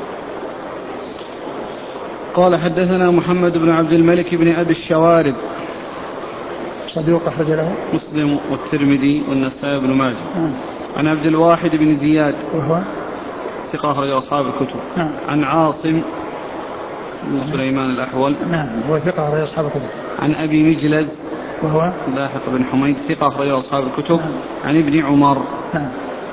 قال حدثنا محمد بن عبد الملك بن أبي الشوارب صدوق أخرج له مسلم والترمذي والنسائي بن ماجه. آه. عن عبد الواحد بن زياد وهو ثقة أخرج أصحاب الكتب. آه. عن عاصم بن سليمان الأحول نعم هو ثقة أخرج أصحاب الكتب. عن أبي مجلز وهو لاحق بن حميد ثقة أخرج أصحاب الكتب. نعم. عن ابن عمر. نعم.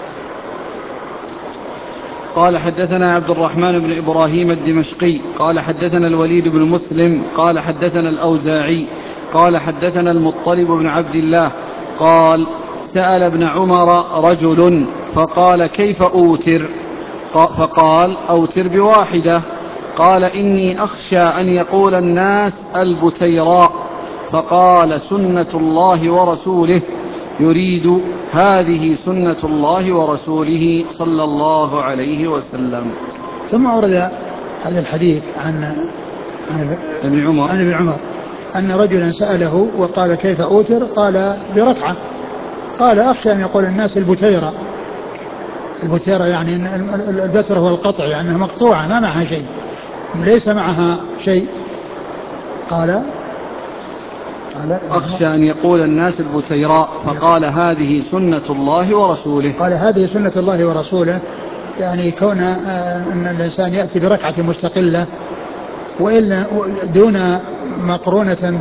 قال حدثنا عبد الرحمن بن إبراهيم الدمشقي قال حدثنا الوليد بن مسلم قال حدثنا الأوزاعي قال حدثنا المطلب بن عبد الله قال سأل ابن عمر رجل فقال كيف أوتر؟ فقال أوتر بواحدة. قال إني أخشى أن يقول الناس البتيراء. فقال سنة الله ورسوله، يريد هذه سنة الله ورسوله صلى الله عليه وسلم. ثم أورد هذا الحديث عن عن ابن عمر عن ابن عمر أن رجلا سأله وقال كيف أوتر؟ قال بركعة. قال أخشى أن يقول الناس البتيرة. البتيرة يعني البتر هو القطع، يعني أنها مقطوعة ما معها شيء، ليس معها شيء. قال قال أخشى أن يقول الناس البتيراء. فقال هذه سنة الله ورسوله. قال هذه سنة الله ورسوله، يعني كون أن الإنسان يأتي بركعة مستقلة وإلا دون مقرونة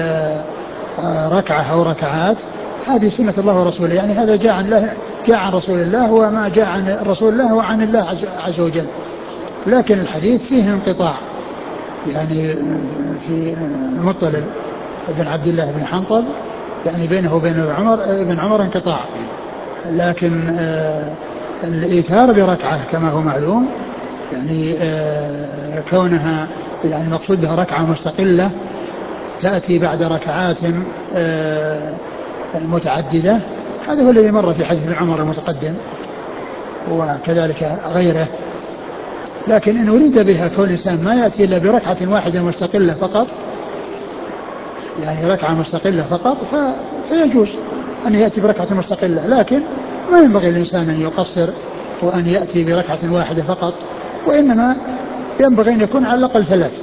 بركعة أو ركعات، هذه سنة الله ورسوله، يعني هذا جاء عن الله جاء عن رسول الله، وما جاء عن رسول الله وعن الله عز وجل. لكن الحديث فيه انقطاع، يعني في المطلب بن عبد الله بن حنطب، يعني بينه وبين ابن عمر ابن عمر انقطاع، لكن آه الإيتار بركعة كما هو معلوم يعني آه كونها يعني المقصود بها ركعة مستقلة تأتي بعد ركعات آه متعددة، هذا هو الذي مر في حديث ابن عمر المتقدم وكذلك غيره. لكن إن أريد بها كل إنسان ما يأتي إلا بركعة واحدة مستقلة فقط، يعني ركعة مستقلة فقط، فيجوز أن يأتي بركعة مستقلة، لكن ما ينبغي الإنسان أن يقصر وأن يأتي بركعة واحدة فقط، وإنما ينبغي أن يكون على الأقل ثلاث.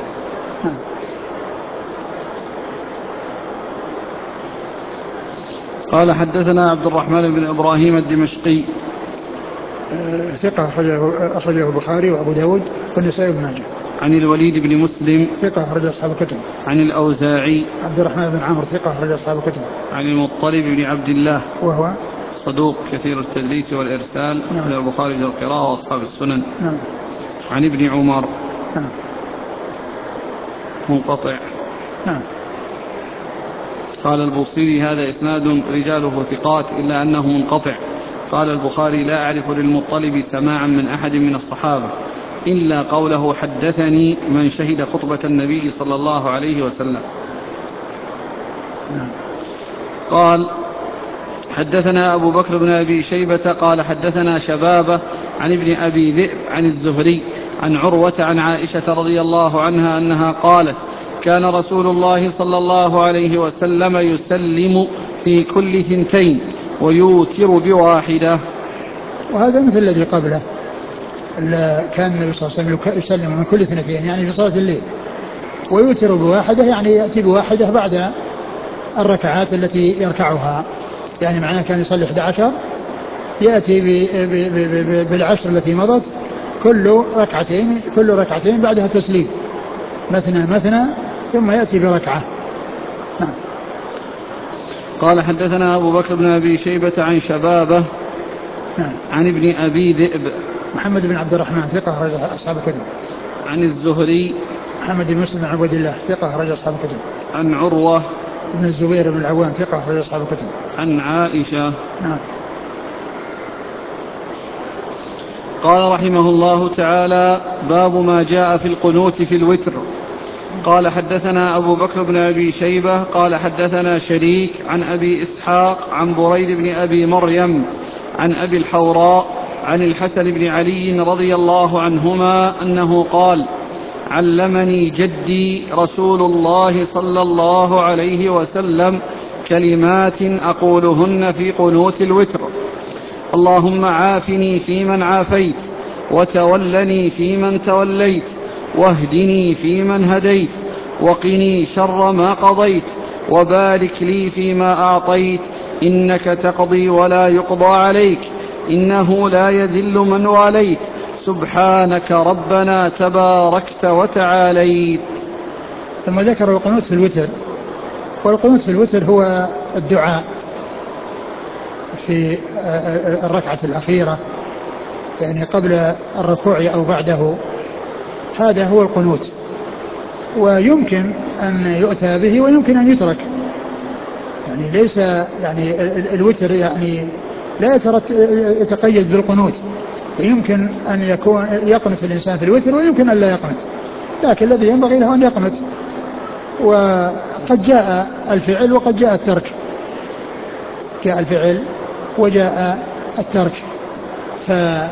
قال حدثنا عبد الرحمن بن إبراهيم الدمشقي ثقة أخرجه البخاري وأبو داود والنسائي بن ماجه. عن الوليد بن مسلم ثقة أخرج أصحاب الكتب. عن الأوزاعي عبد الرحمن بن عمرو ثقة أخرج أصحاب الكتب. عن المطلب بن عبد الله وهو صدوق كثير التدليس والإرسال نعم. له البخاري القراءة وأصحاب السنن. نعم. عن ابن عمر نعم. منقطع. نعم. قال البوصيري هذا إسناد رجاله ثقات إلا أنه منقطع. قال البخاري لا أعرف للمطلب سماعا من أحد من الصحابة إلا قوله حدثني من شهد خطبة النبي صلى الله عليه وسلم. نعم. قال حدثنا أبو بكر بن أبي شيبة قال حدثنا شبابة عن ابن أبي ذئب عن الزهري عن عروة عن عائشة رضي الله عنها أنها قالت كان رسول الله صلى الله عليه وسلم يسلم في كل ثنتين ويوتر بواحدة. وهذا مثل الذي قبله، كان النبي صلى الله عليه وسلم يسلم من كل اثنتين يعني في صلاة الليل، ويوتر بواحدة يعني يأتي بواحدة بعد الركعات التي يركعها، يعني معناه كان يصلي أحد عشر يأتي بالعشر التي مضت كل ركعتين كل ركعتين بعدها تسليم مثنى مثنى ثم يأتي بركعة. نعم. قال حدثنا أبو بكر بن أبي شيبة عن شبابة نعم. عن ابن أبي ذئب محمد بن عبد الرحمن ثقة أخرج أصحاب الكتب. عن الزهري محمد بن مسلم بن عبد الله ثقة أخرج أصحاب الكتب. عن عروة بن الزبير بن العوام ثقة أخرج أصحاب الكتب. عن عائشة. نعم. قال رحمه الله تعالى باب ما جاء في القنوت في الوتر. قال حدثنا أبو بكر بن أبي شيبة قال حدثنا شريك عن أبي إسحاق عن بريد بن أبي مريم عن أبي الحوراء عن الحسن بن علي رضي الله عنهما أنه قال علمني جدي رسول الله صلى الله عليه وسلم كلمات أقولهن في قنوت الوتر: اللهم عافني فيمن عافيت، وتولني فيمن توليت، واهدني فيمن هديت، وقني شر ما قضيت، وبارك لي فيما أعطيت، إنك تقضي ولا يقضى عليك، إنه لا يذل من واليت، سبحانك ربنا تباركت وتعاليت. ثم ذكر القنوت في الوتر. والقنوت في الوتر هو الدعاء في الركعة الأخيرة، يعني قبل الركوع أو بعده، هذا هو القنوت، ويمكن أن يؤتى به ويمكن أن يترك، يعني ليس يعني الوتر يعني لا يتقيد بالقنوت، يمكن أن يكون يقنت الإنسان في الوتر ويمكن أن لا يقنت، لكن الذي ينبغي له أن يقنت. وقد جاء الفعل وقد جاء الترك، جاء الفعل وجاء الترك، ف...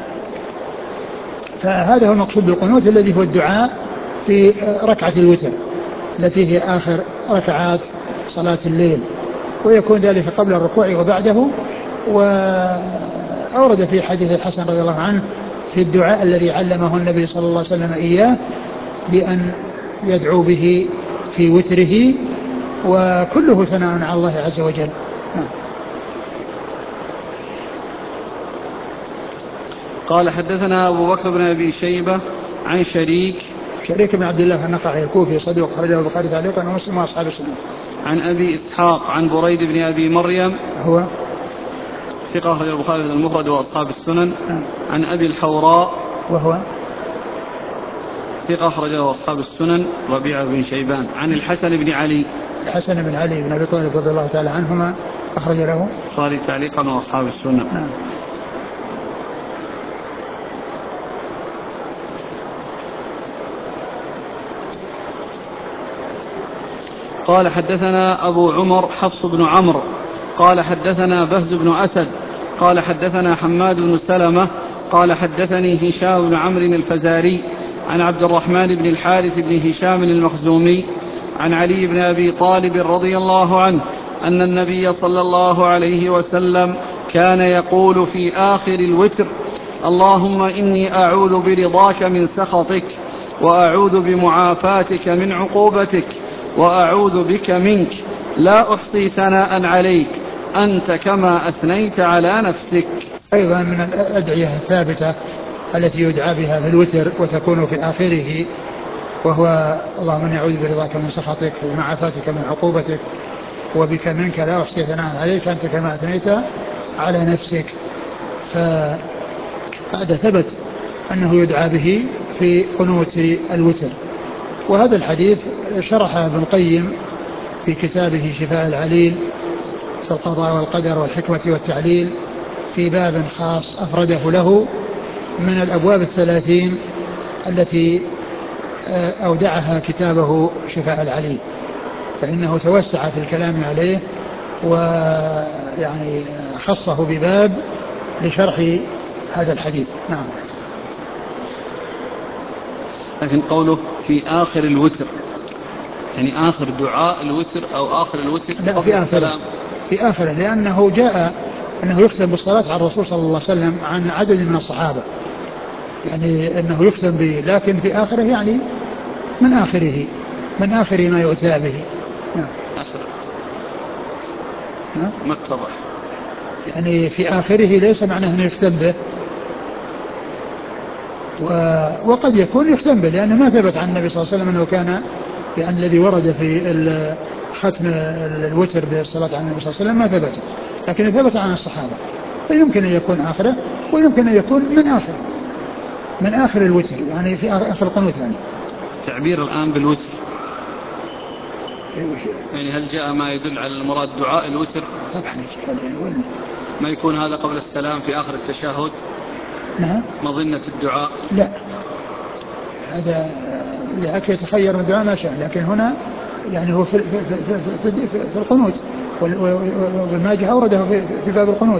فهذا هو المقصود بالقنوت الذي هو الدعاء في ركعة الوتر التي هي آخر ركعات صلاة الليل، ويكون ذلك قبل الركوع وبعده. وأورد في حديث الحسن رضي الله عنه في الدعاء الذي علمه النبي صلى الله عليه وسلم إياه بأن يدعو به في وتره، وكله ثناء على الله عز وجل. قال حدثنا أبو بكر بن أبي شيبة عن شريك شريك بن عبد الله النخعي الكوفي صدوق أخرجه البخاري تعليقا ومسلم وأصحاب السنة. عن أبي إسحاق عن بريد بن أبي مريم هو ثقة أخرجه البخاري المفرد وأصحاب السنن. آه. عن أبي الحوراء وهو ثقة أخرجه أصحاب السنن ربيعة بن شيبان. عن الحسن بن علي الحسن بن علي بن أبي طالب رضي الله تعالى عنهما أخرج له البخاري تعليقا وأصحاب السنة. نعم. قال حدثنا أبو عمر حفص بن عمرو قال حدثنا بهز بن أسد قال حدثنا حماد بن سلمة قال حدثني هشام بن عمرو الفزاري عن عبد الرحمن بن الحارث بن هشام المخزومي عن علي بن أبي طالب رضي الله عنه أن النبي صلى الله عليه وسلم كان يقول في آخر الوتر: اللهم إني أعوذ برضاك من سخطك، وأعوذ بمعافاتك من عقوبتك، وأعوذ بك منك، لا أحصي ثناء عليك، أنت كما أثنيت على نفسك. أيضا من الأدعية الثابتة التي يدعى بها في الوتر وتكون في آخره، وهو اللهم إني أعوذ برضاك من سخطك ومعافاتك من عقوبتك وبك منك لا أحصي ثناء عليك أنت كما أثنيت على نفسك. فهذا ثبت أنه يدعى به في قنوت الوتر. وهذا الحديث شرحه ابن القيم في كتابه شفاء العليل في القضاء والقدر والحكمة والتعليل في باب خاص أفرده له من الأبواب الثلاثين التي أودعها كتابه شفاء العليل، فإنه توسع في الكلام عليه ويعني خصه بباب لشرح هذا الحديث. نعم. لكن قوله في آخر الوتر يعني آخر دعاء الوتر أو آخر الوتر لا، قبل في آخره السلام؟ في آخره لأنه جاء أنه يختم بالصلاة على الرسول صلى الله عليه وسلم عن عدد من الصحابة، يعني أنه يختم به، لكن في آخره يعني من آخره من آخر ما يؤتى به. نعم. آخر نعم. ما اتضح يعني في آخره ليس معناه أنه يختم به، و... وقد يكون يختم به لأنه ما ثبت عن النبي صلى الله عليه وسلم أنه كان، لأن الذي ورد في ختم الوتر بالصلاة على النبي صلى الله عليه وسلم ما ثبت، لكن ثبت عن الصحابة، فيمكن أن يكون آخره ويمكن أن يكون من آخر من آخر الوتر، يعني في آخر القنوت. يعني التعبير الآن بالوتر يعني هل جاء ما يدل على المراد دعاء الوتر؟ طبعا ما يكون هذا قبل السلام في آخر التشهد؟ نعم. مظنة الدعاء؟ لا، هذا لك يتخير من الدعاء ما شاء، لكن هنا يعني هو في, في, في, في, في, في, في القنوت، وما جاء أورده في, في باب القنوت.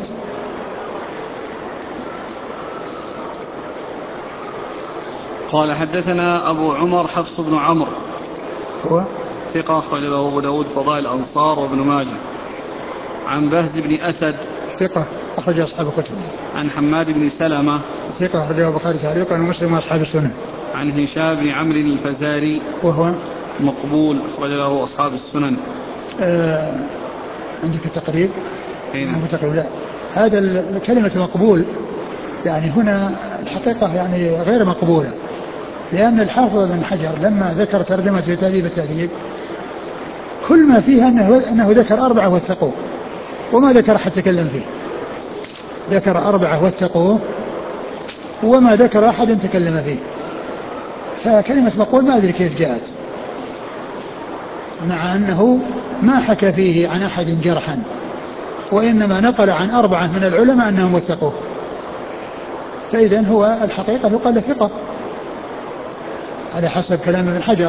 قال حدثنا أبو عمر حفص بن عمرو هو ثقة أخرج له أبو داود فضائل الأنصار وابن ماجه. عن بهز بن أسد ثقة أخرج أصحاب الكتب. عن حماد بن سلمة ثقة أخرجه البخاري تعليقا ومسلم وأصحاب السنن. عن هشام بن عمرو الفزاري وهو مقبول أخرج له أصحاب السنن. آه عندك التقريب؟ هنا تقريب لا، هذا الكلمة مقبول يعني هنا الحقيقة يعني غير مقبولة، لأن الحافظ بن حجر لما ذكر ترجمة في تهذيب التهذيب كل ما فيها أنه, أنه ذكر أربعة وثقوه وما ذكر أحد تكلم فيه، ذكر أربعة وثقوه وما ذكر أحد تكلم فيه، فكلمة مقبول ما أدري كيف جاءت، مع أنه ما حكى فيه عن أحد جرحا، وإنما نقل عن أربعة من العلماء أنهم وثقوه، فإذا هو الحقيقة يقال ثقة على حسب كلام ابن حجر.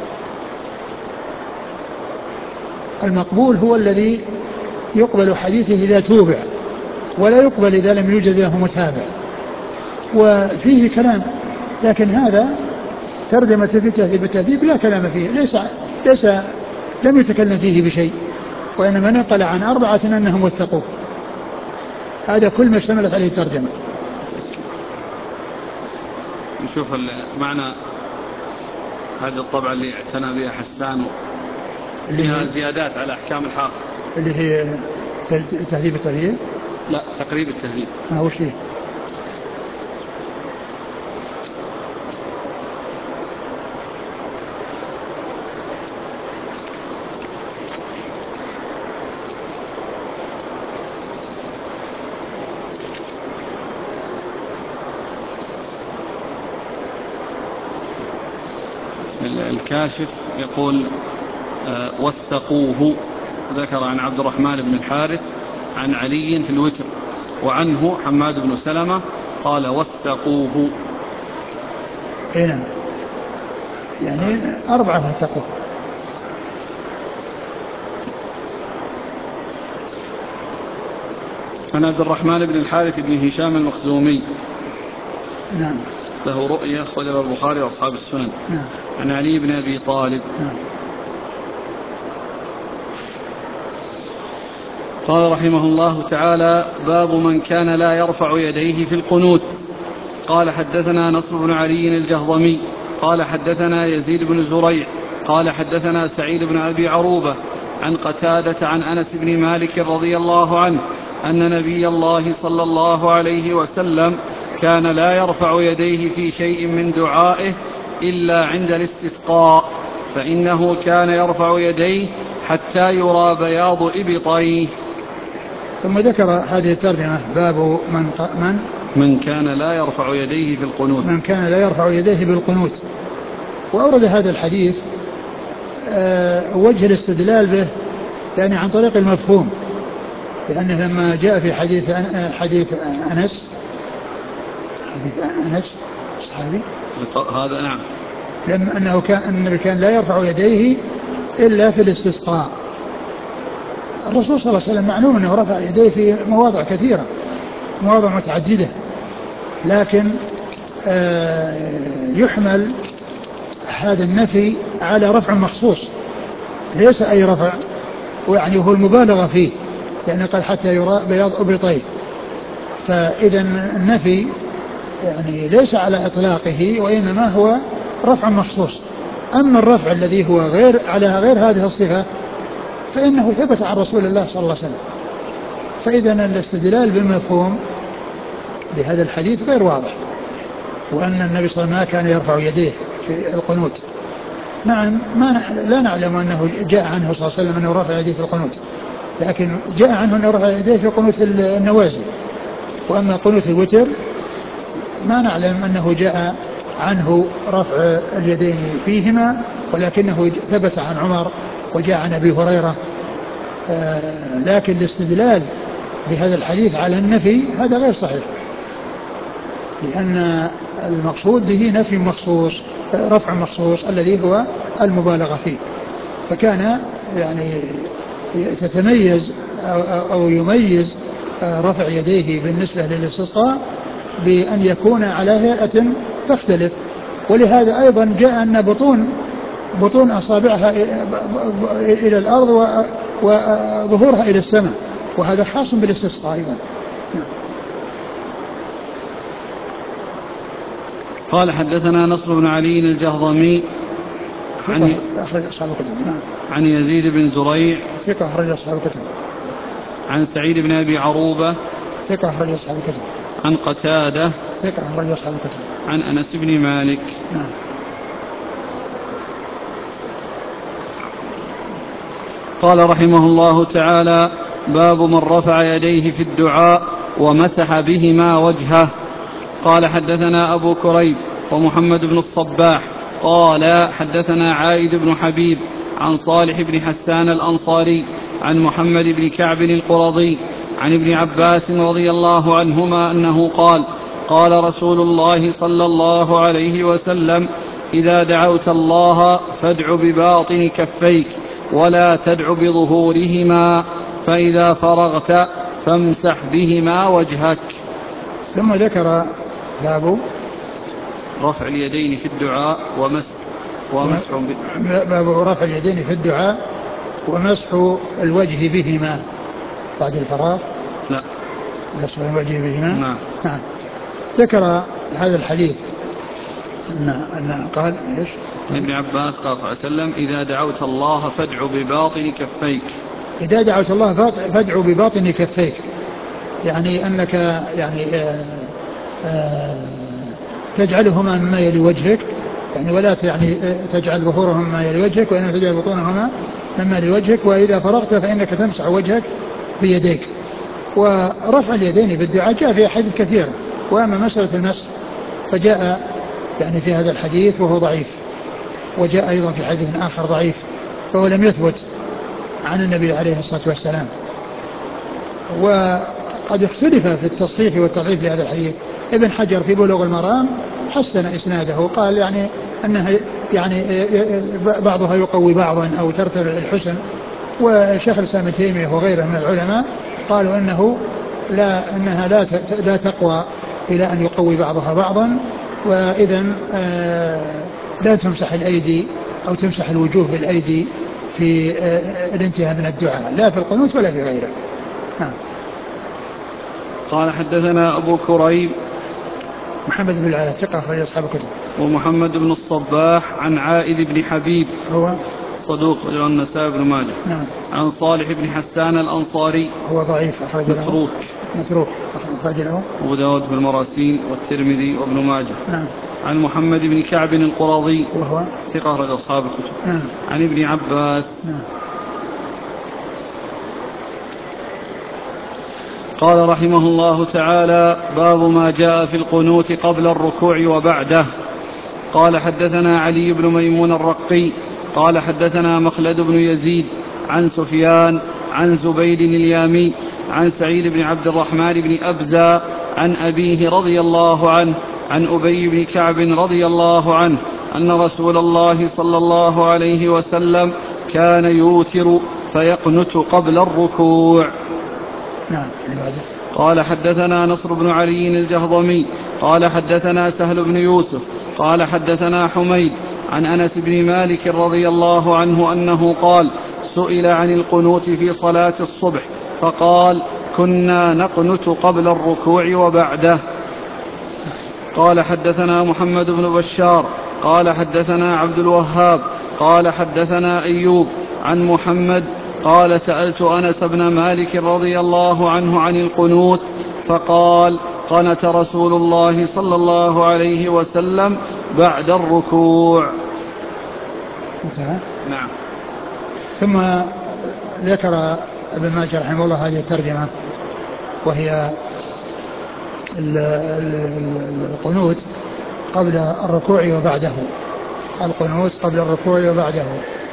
المقبول هو الذي يقبل حديثه إذا توبع، ولا يقبل إذا لم يوجد له متابع، وفيه كلام، لكن هذا ترجمة في تهذيب التهذيب لا كلام فيه، ليس ليس لم يتكلم فيه بشيء، وإنما نقل عن أربعة أنهم وثقوه، هذا كل ما اشتملت عليه الترجمة. نشوف معنى هذه الطبعة اللي اعتنى بها حسان فيها زيادات على أحكام الحافظ اللي هي تهذيب التهذيب، لا تقريب التهذيب. ها وش فيه؟ الكاشف يقول آه وثقوه ذكر عن عبد الرحمن بن الحارث عن علي في الوتر، وعنه حماد بن سلمة قال وثقوه. هنا يعني أربعة وثقوه. عن عبد الرحمن بن الحارث بن هشام المخزومي نعم له رؤية أخرجها البخاري وأصحاب السنن. نعم. عن علي بن أبي طالب نعم. قال رحمه الله تعالى باب من كان لا يرفع يديه في القنوت. قال حدثنا نصر بن علي الجهضمي قال حدثنا يزيد بن زريع قال حدثنا سعيد بن أبي عروبة عن قتادة عن أنس بن مالك رضي الله عنه أن نبي الله صلى الله عليه وسلم كان لا يرفع يديه في شيء من دعائه إلا عند الاستسقاء، فإنه كان يرفع يديه حتى يرى بياض إبطيه. ثم ذكر هذه الترجمة باب من من من كان لا يرفع يديه في القنوت من كان لا يرفع يديه بالقنوت. وأورد هذا الحديث أه وجه الاستدلال به يعني عن طريق المفهوم، لأنه لما جاء في حديث حديث أنس حديث أنس الصحابي هذا نعم لما أنه كان النبي كان لا يرفع يديه إلا في الاستسقاء. الرسول صلى الله عليه وسلم معلوم أنه رفع يديه في مواضع كثيرة مواضع متعددة، لكن آه يحمل هذا النفي على رفع مخصوص ليس أي رفع، ويعني هو المبالغة فيه، لأنه قال حتى يرى بياض إبطيه. فإذا النفي يعني ليس على إطلاقه وإنما هو رفع مخصوص. أما الرفع الذي هو غير على غير هذه الصفة فإنه ثبت عن رسول الله صلى الله عليه وسلم. فإذا الاستدلال بالمفهوم بهذا الحديث غير واضح، وأن النبي صلى الله عليه وسلم كان يرفع يديه في القنوت. نعم ما لا نعلم أنه جاء عنه صلى الله عليه وسلم أنه رفع يديه في القنوت، لكن جاء عنه أنه رفع يديه في قنوت النوازل. وأما قنوت الوتر ما نعلم أنه جاء عنه رفع اليدين فيهما، ولكنه ثبت عن عمر وجاء عن أبي هريرة. آه لكن الاستدلال بهذا الحديث على النفي هذا غير صحيح، لأن المقصود به نفي مخصوص رفع مخصوص الذي هو المبالغة فيه. فكان يعني تتميز أو يميز رفع يديه بالنسبة للاستسقاء بأن يكون على هيئة تختلف. ولهذا أيضا جاء أن بطون بطون أصابعها إلى الأرض وظهورها إلى السماء، وهذا خاص بالاستسقاء أيضا. قال حدثنا نصر بن علي الجهضمي عن أخرج أصحاب الكتب. عن يزيد بن زريع ثقة أخرج أصحاب الكتب. عن سعيد بن أبي عروبة ثقة أخرج أصحاب الكتب. عن قتادة ثقة أخرج أصحاب الكتب. عن أنس بن مالك. نعم. قال رحمه الله تعالى باب من رفع يديه في الدعاء ومسح بهما وجهه. قال حدثنا أبو كريب ومحمد بن الصباح قال حدثنا عائد بن حبيب عن صالح بن حسان الأنصاري عن محمد بن كعب القرظي عن ابن عباس رضي الله عنهما أنه قال قال رسول الله صلى الله عليه وسلم إذا دعوت الله فادع بباطن كفيك ولا تدع بظهورهما، فإذا فرغت فامسح بهما وجهك. ثم ذكر باب رفع اليدين في الدعاء ومسح ومسح باب رفع اليدين في الدعاء ومسح الوجه بهما بعد الفراغ. لا مسح الوجه بهما. نعم. نعم. ذكر هذا الحديث أن أن قال إيش؟ ابن عباس قال صلى الله عليه وسلم إذا دعوت الله فادع بباطن كفيك. إذا دعوت الله فادع بباطن كفيك، يعني أنك يعني آآ آآ تجعلهما مما يلي وجهك، يعني ولا يعني تجعل ظهورهما مما يلي وجهك، وإنما تجعل بطونهما مما يلي وجهك. وإذا فرغت فإنك تمسح وجهك بيديك. ورفع اليدين بالدعاء جاء في أحاديث كثيرة، وأما مسألة المسح فجاء يعني في هذا الحديث وهو ضعيف، وجاء أيضا في حديث آخر ضعيف، فهو لم يثبت عن النبي عليه الصلاة والسلام. وقد اختلف في التصحيح والتضعيف لهذا الحديث. ابن حجر في بلوغ المرام حسن إسناده، قال يعني أنها يعني بعضها يقوي بعضا أو ترتب الحسن. وشيخ الإسلام ابن تيمية وغيره من العلماء قالوا أنه لا أنها لا لا تقوى إلى أن يقوي بعضها بعضا، وإذا لا تمسح الأيدي أو تمسح الوجوه بالأيدي في الانتهاء من الدعاء، لا في القنوت ولا في غيره. نعم. قال حدثنا أبو كريب محمد بن العلاء ثقة أخرج أصحاب الكتب. ومحمد بن الصباح عن عائذ بن حبيب هو صدوق رجل النسائي بن ماجه. نعم. عن صالح بن حسان الأنصاري هو ضعيف أخرج له متروك متروك أخرج له أبو داود في المراسيل والترمذي وابن ماجه. نعم. عن محمد بن كعب القرظي وهو ثقة أخرج أصحاب الكتب. نعم. عن ابن عباس نعم. قال رحمه الله تعالى: باب ما جاء في القنوت قبل الركوع وبعده. قال حدثنا علي بن ميمون الرقي قال حدثنا مخلد بن يزيد عن سفيان عن زبيد اليامي عن سعيد بن عبد الرحمن بن أبزة عن أبيه رضي الله عنه عن أبي بن كعب رضي الله عنه أن رسول الله صلى الله عليه وسلم كان يوتر فيقنت قبل الركوع. نعم. قال حدثنا نصر بن علي الجهضمي قال حدثنا سهل بن يوسف قال حدثنا حميد عن أنس بن مالك رضي الله عنه أنه قال: سئل عن القنوت في صلاة الصبح فقال: كنا نقنت قبل الركوع وبعده. قال حدثنا محمد بن بشار قال حدثنا عبد الوهاب قال حدثنا أيوب عن محمد قال: سألت أنس بن مالك رضي الله عنه عن القنوت فقال: قنت رسول الله صلى الله عليه وسلم بعد الركوع. انتهى. نعم. ثم ذكر ابن ماجه رحمه الله هذه الترجمة، وهي القنوت قبل الركوع وبعده. القنوت قبل الركوع وبعده.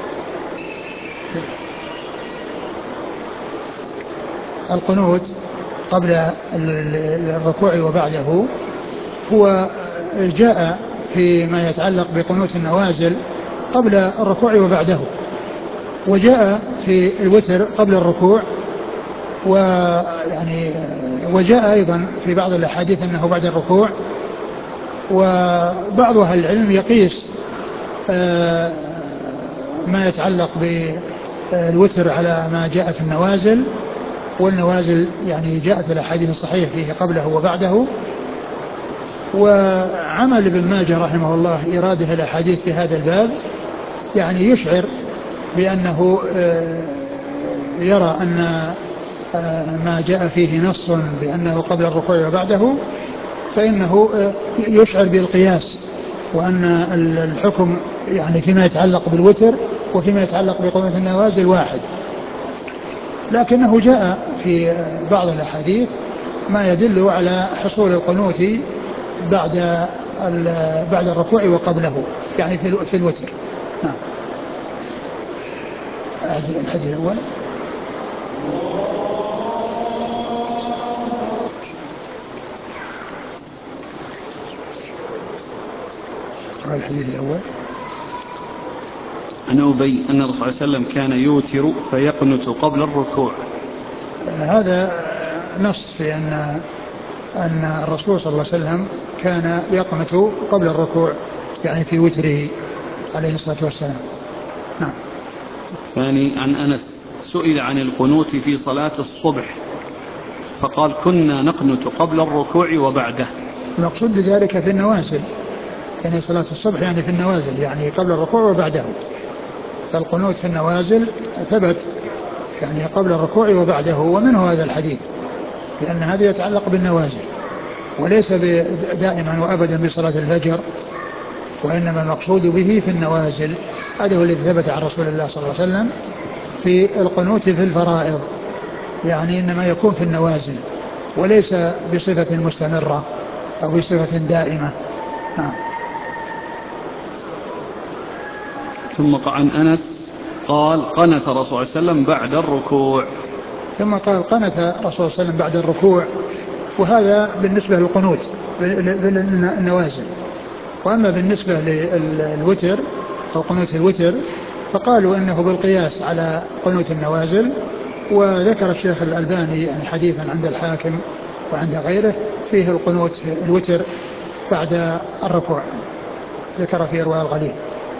القنوت قبل الركوع وبعده هو جاء فيما يتعلق بقنوت النوازل قبل الركوع وبعده، وجاء في الوتر قبل الركوع، ويعني وجاء أيضا في بعض الأحاديث أنه بعد الركوع. وبعض أهل العلم يقيس ما يتعلق بالوتر على ما جاء في النوازل، والنوازل يعني جاءت الأحاديث الصحيحة فيه قبله وبعده. وعمل ابن ماجه رحمه الله إراده الأحاديث في هذا الباب يعني يشعر بأنه يرى أن ما جاء فيه نص بأنه قبل الركوع وبعده فإنه يشعر بالقياس، وأن الحكم يعني فيما يتعلق بالوتر وفيما يتعلق بقنوت النوازل واحد. لكنه جاء في بعض الأحاديث ما يدل على حصول القنوت بعد بعد الركوع وقبله، يعني في الوتر. نعم. الحديث الأول. الحديث الأول عن أبي أن الرسول صلى الله عليه وسلم كان يوتر فيقنت قبل الركوع. هذا نص في أن أن الرسول صلى الله عليه وسلم كان يقنت قبل الركوع، يعني في وتره عليه الصلاة والسلام. نعم. ثاني عن أنس سئل عن القنوت في صلاة الصبح فقال: كنا نقنت قبل الركوع وبعده. المقصود بذلك في النوازل، يعني صلاة الصبح يعني في النوازل، يعني قبل الركوع وبعده. فالقنوت في النوازل ثبت يعني قبل الركوع وبعده، ومنه هذا الحديث، لأن هذا يتعلق بالنوازل وليس دائما وأبدا بصلاة الفجر، وإنما المقصود به في النوازل. هذا هو الذي ثبت عن رسول الله صلى الله عليه وسلم في القنوت في الفرائض، يعني إنما يكون في النوازل وليس بصفة مستمرة أو بصفة دائمة. نعم. ثم عن أنس قال قنت الرسول صلى الله عليه وسلم بعد الركوع. ثم قال قنت الرسول صلى الله عليه وسلم بعد الركوع، وهذا بالنسبة للقنوت بالنوازل. وأما بالنسبة للوتر أو قنوت الوتر فقالوا إنه بالقياس على قنوت النوازل. وذكر الشيخ الألباني يعني حديثا عند الحاكم وعند غيره فيه القنوت الوتر بعد الركوع، ذكر في رواية الغليل.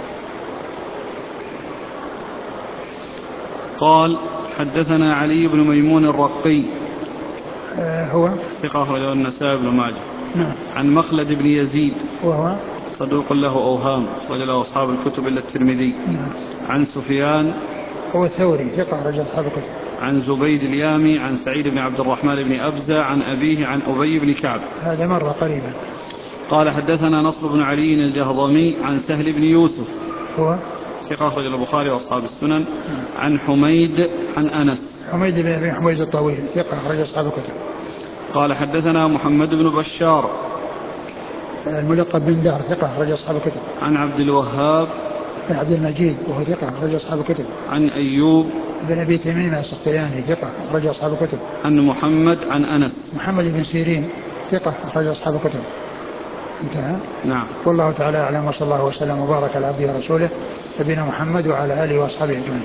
قال حدثنا علي بن ميمون الرقي آه هو ثقة أخرجه النسائي بن ماجه. نعم. عن مخلد بن يزيد وهو صدوق له أوهام أخرج له أصحاب الكتب إلا الترمذي. نعم. عن سفيان هو الثوري ثقة أخرج أصحاب الكتب. عن زبيد اليامي عن سعيد بن عبد الرحمن بن أبزة عن أبيه عن أبي بن كعب. هذا مرة قريبا. قال حدثنا نصر بن علي الجهضمي عن سهل بن يوسف هو ثقة أخرج البخاري وأصحاب السنن. عن حميد عن أنس حميد بن حميد الطويل ثقة أخرج أصحاب الكتب. قال حدثنا محمد بن بشار الملقب بن دار ثقة أخرج أصحاب الكتب. عن عبد الوهاب بن عبد المجيد وهو ثقة أخرج أصحاب الكتب. عن أيوب بن أبي تميم السختياني ثقة أخرج أصحاب الكتب. عن محمد عن أنس محمد بن سيرين ثقة أخرج أصحاب الكتب. انتهى. نعم. والله تعالى أعلم، وصلى الله وسلم وبارك على عبده ورسوله نبينا محمد وعلى آله وأصحابه أجمعين.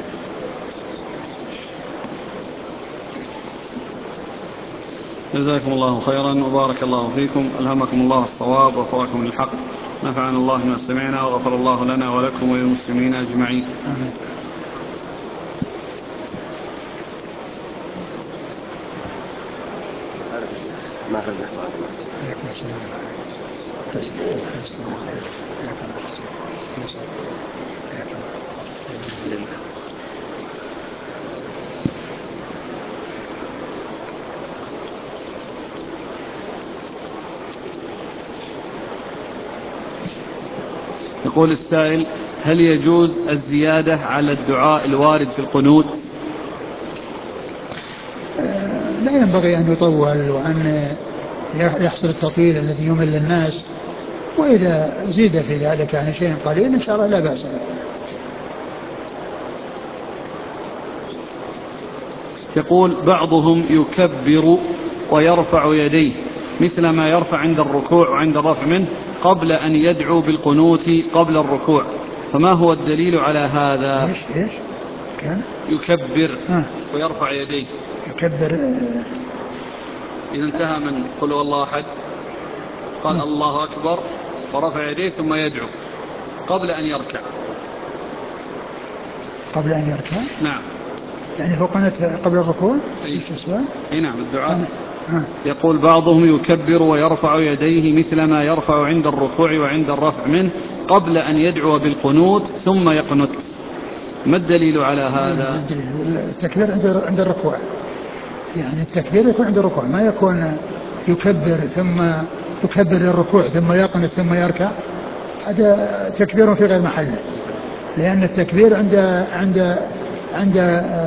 جزاكم الله خيرا وبارك الله فيكم، ألهمكم الله الصواب ووفقكم للحق، نفعنا الله ما سمعنا وغفر الله لنا ولكم وللمسلمين أجمعين. آمين. ما في الإحضار. يقول السائل: هل يجوز الزيادة على الدعاء الوارد في القنوت؟ لا ينبغي أن يطول وأن يحصل التطويل الذي يمل الناس، وإذا زيد في ذلك عن شيء قليل إن شاء الله لا بأس به. يقول بعضهم يكبر ويرفع يديه مثل ما يرفع عند الركوع وعند الرفع منه قبل أن يدعو بالقنوت قبل الركوع، فما هو الدليل على هذا؟ إيش إيش كان يكبر آه. ويرفع يديه، يكبر آه. إذا انتهى من قل هو الله أحد قال آه. الله أكبر ورفع يديه ثم يدعو قبل أن يركع. قبل أن يركع؟ نعم. يعني هو قنت قبل الركوع؟ اي إيه نعم الدعاء. آه. يقول بعضهم يكبر ويرفع يديه مثل ما يرفع عند الركوع وعند الرفع منه قبل أن يدعو بالقنوت ثم يقنت، ما الدليل على هذا؟ التكبير عند عند الركوع، يعني التكبير يكون عند الركوع، ما يكون يكبر ثم يكبر للركوع ثم يقنت ثم يركع، هذا تكبير في غير محله، لأن التكبير عند عند عند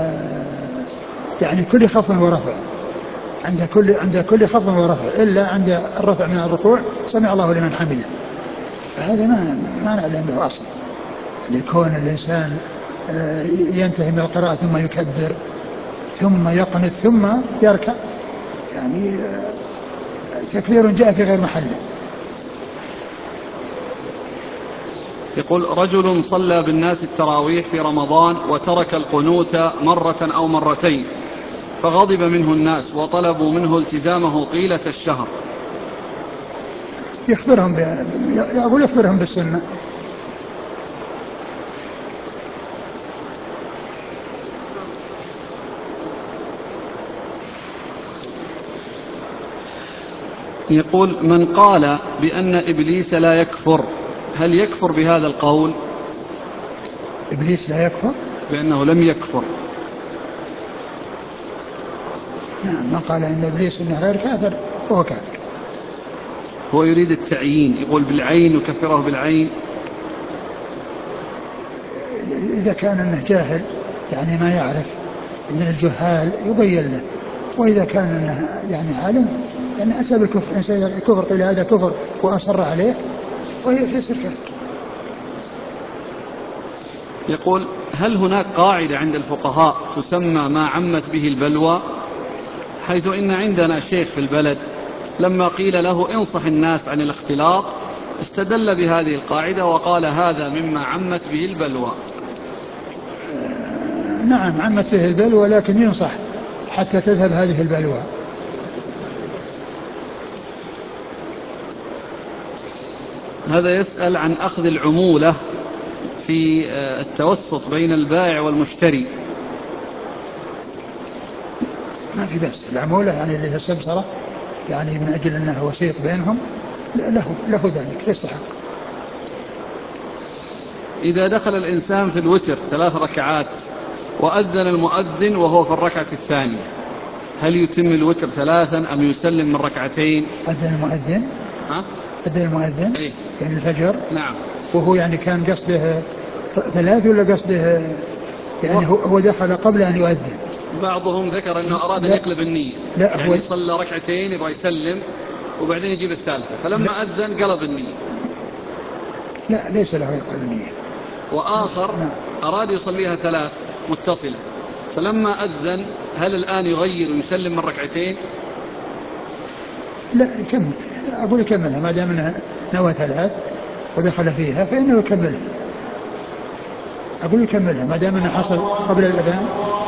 يعني كل خفض ورفع، عند كل عند كل خفض ورفع إلا عند الرفع من الركوع سمع الله لمن حمده، فهذا ما ما نعلم به أصلا، لكون الإنسان ينتهي من القراءة ثم يكبر ثم يقنت ثم يركع، يعني تكبير جاء في غير محله. يقول رجل صلى بالناس التراويح في رمضان وترك القنوت مرة أو مرتين فغضب منه الناس وطلبوا منه التزامه طيلة الشهر، يخبرهم ب... يقول يخبرهم بالسنة. يقول من قال بأن إبليس لا يكفر هل يكفر بهذا القول؟ إبليس لا يكفر؟ بأنه لم يكفر. نعم، من قال إن إبليس إنه غير كافر هو كافر. هو يريد التعيين، يقول بالعين يكفره بالعين. إذا كان إنه جاهل يعني ما يعرف من الجهال يبين له، وإذا كان إنه يعني عالم يعني أتى بالكفر، إنسان الكفر قيل هذا كفر وأصر عليه وهي في سكة. يقول: هل هناك قاعدة عند الفقهاء تسمى ما عمت به البلوى؟ حيث إن عندنا شيخ في البلد لما قيل له انصح الناس عن الاختلاط استدل بهذه القاعدة وقال هذا مما عمت به البلوى. نعم عمت به البلوى، لكن ينصح حتى تذهب هذه البلوى. هذا يسأل عن أخذ العمولة في التوسط بين البائع والمشتري. ما في بس العمولة يعني اللي هي السمسرة، يعني من أجل أنها وسيط بينهم، له, له ذلك يستحق. إذا دخل الإنسان في الوتر ثلاث ركعات وأذن المؤذن وهو في الركعة الثانية، هل يتم الوتر ثلاثا أم يسلم من ركعتين؟ أذن المؤذن ها؟ أذن المؤذن إيه؟ يعني الفجر. نعم. وهو يعني كان قصده ثلاث ولا قصده يعني هو, هو دخل قبل أن يؤذن؟ بعضهم ذكر أنه أراد أن يقلب النية، لا يعني هو صلى ركعتين يبغى يسلم وبعدين يجيب الثالثة، فلما لا أذن قلب النية. لا ليس له يقلب النية. وآخر نعم. أراد يصليها ثلاث متصلة، فلما أذن هل الآن يغير ويسلم من ركعتين؟ لا يكمل، أقول يكملها ما دام أنها نوى ثلاث ودخل فيها فإنه يكملها. أقول يكملها ما دام أنه حصل قبل الأذان.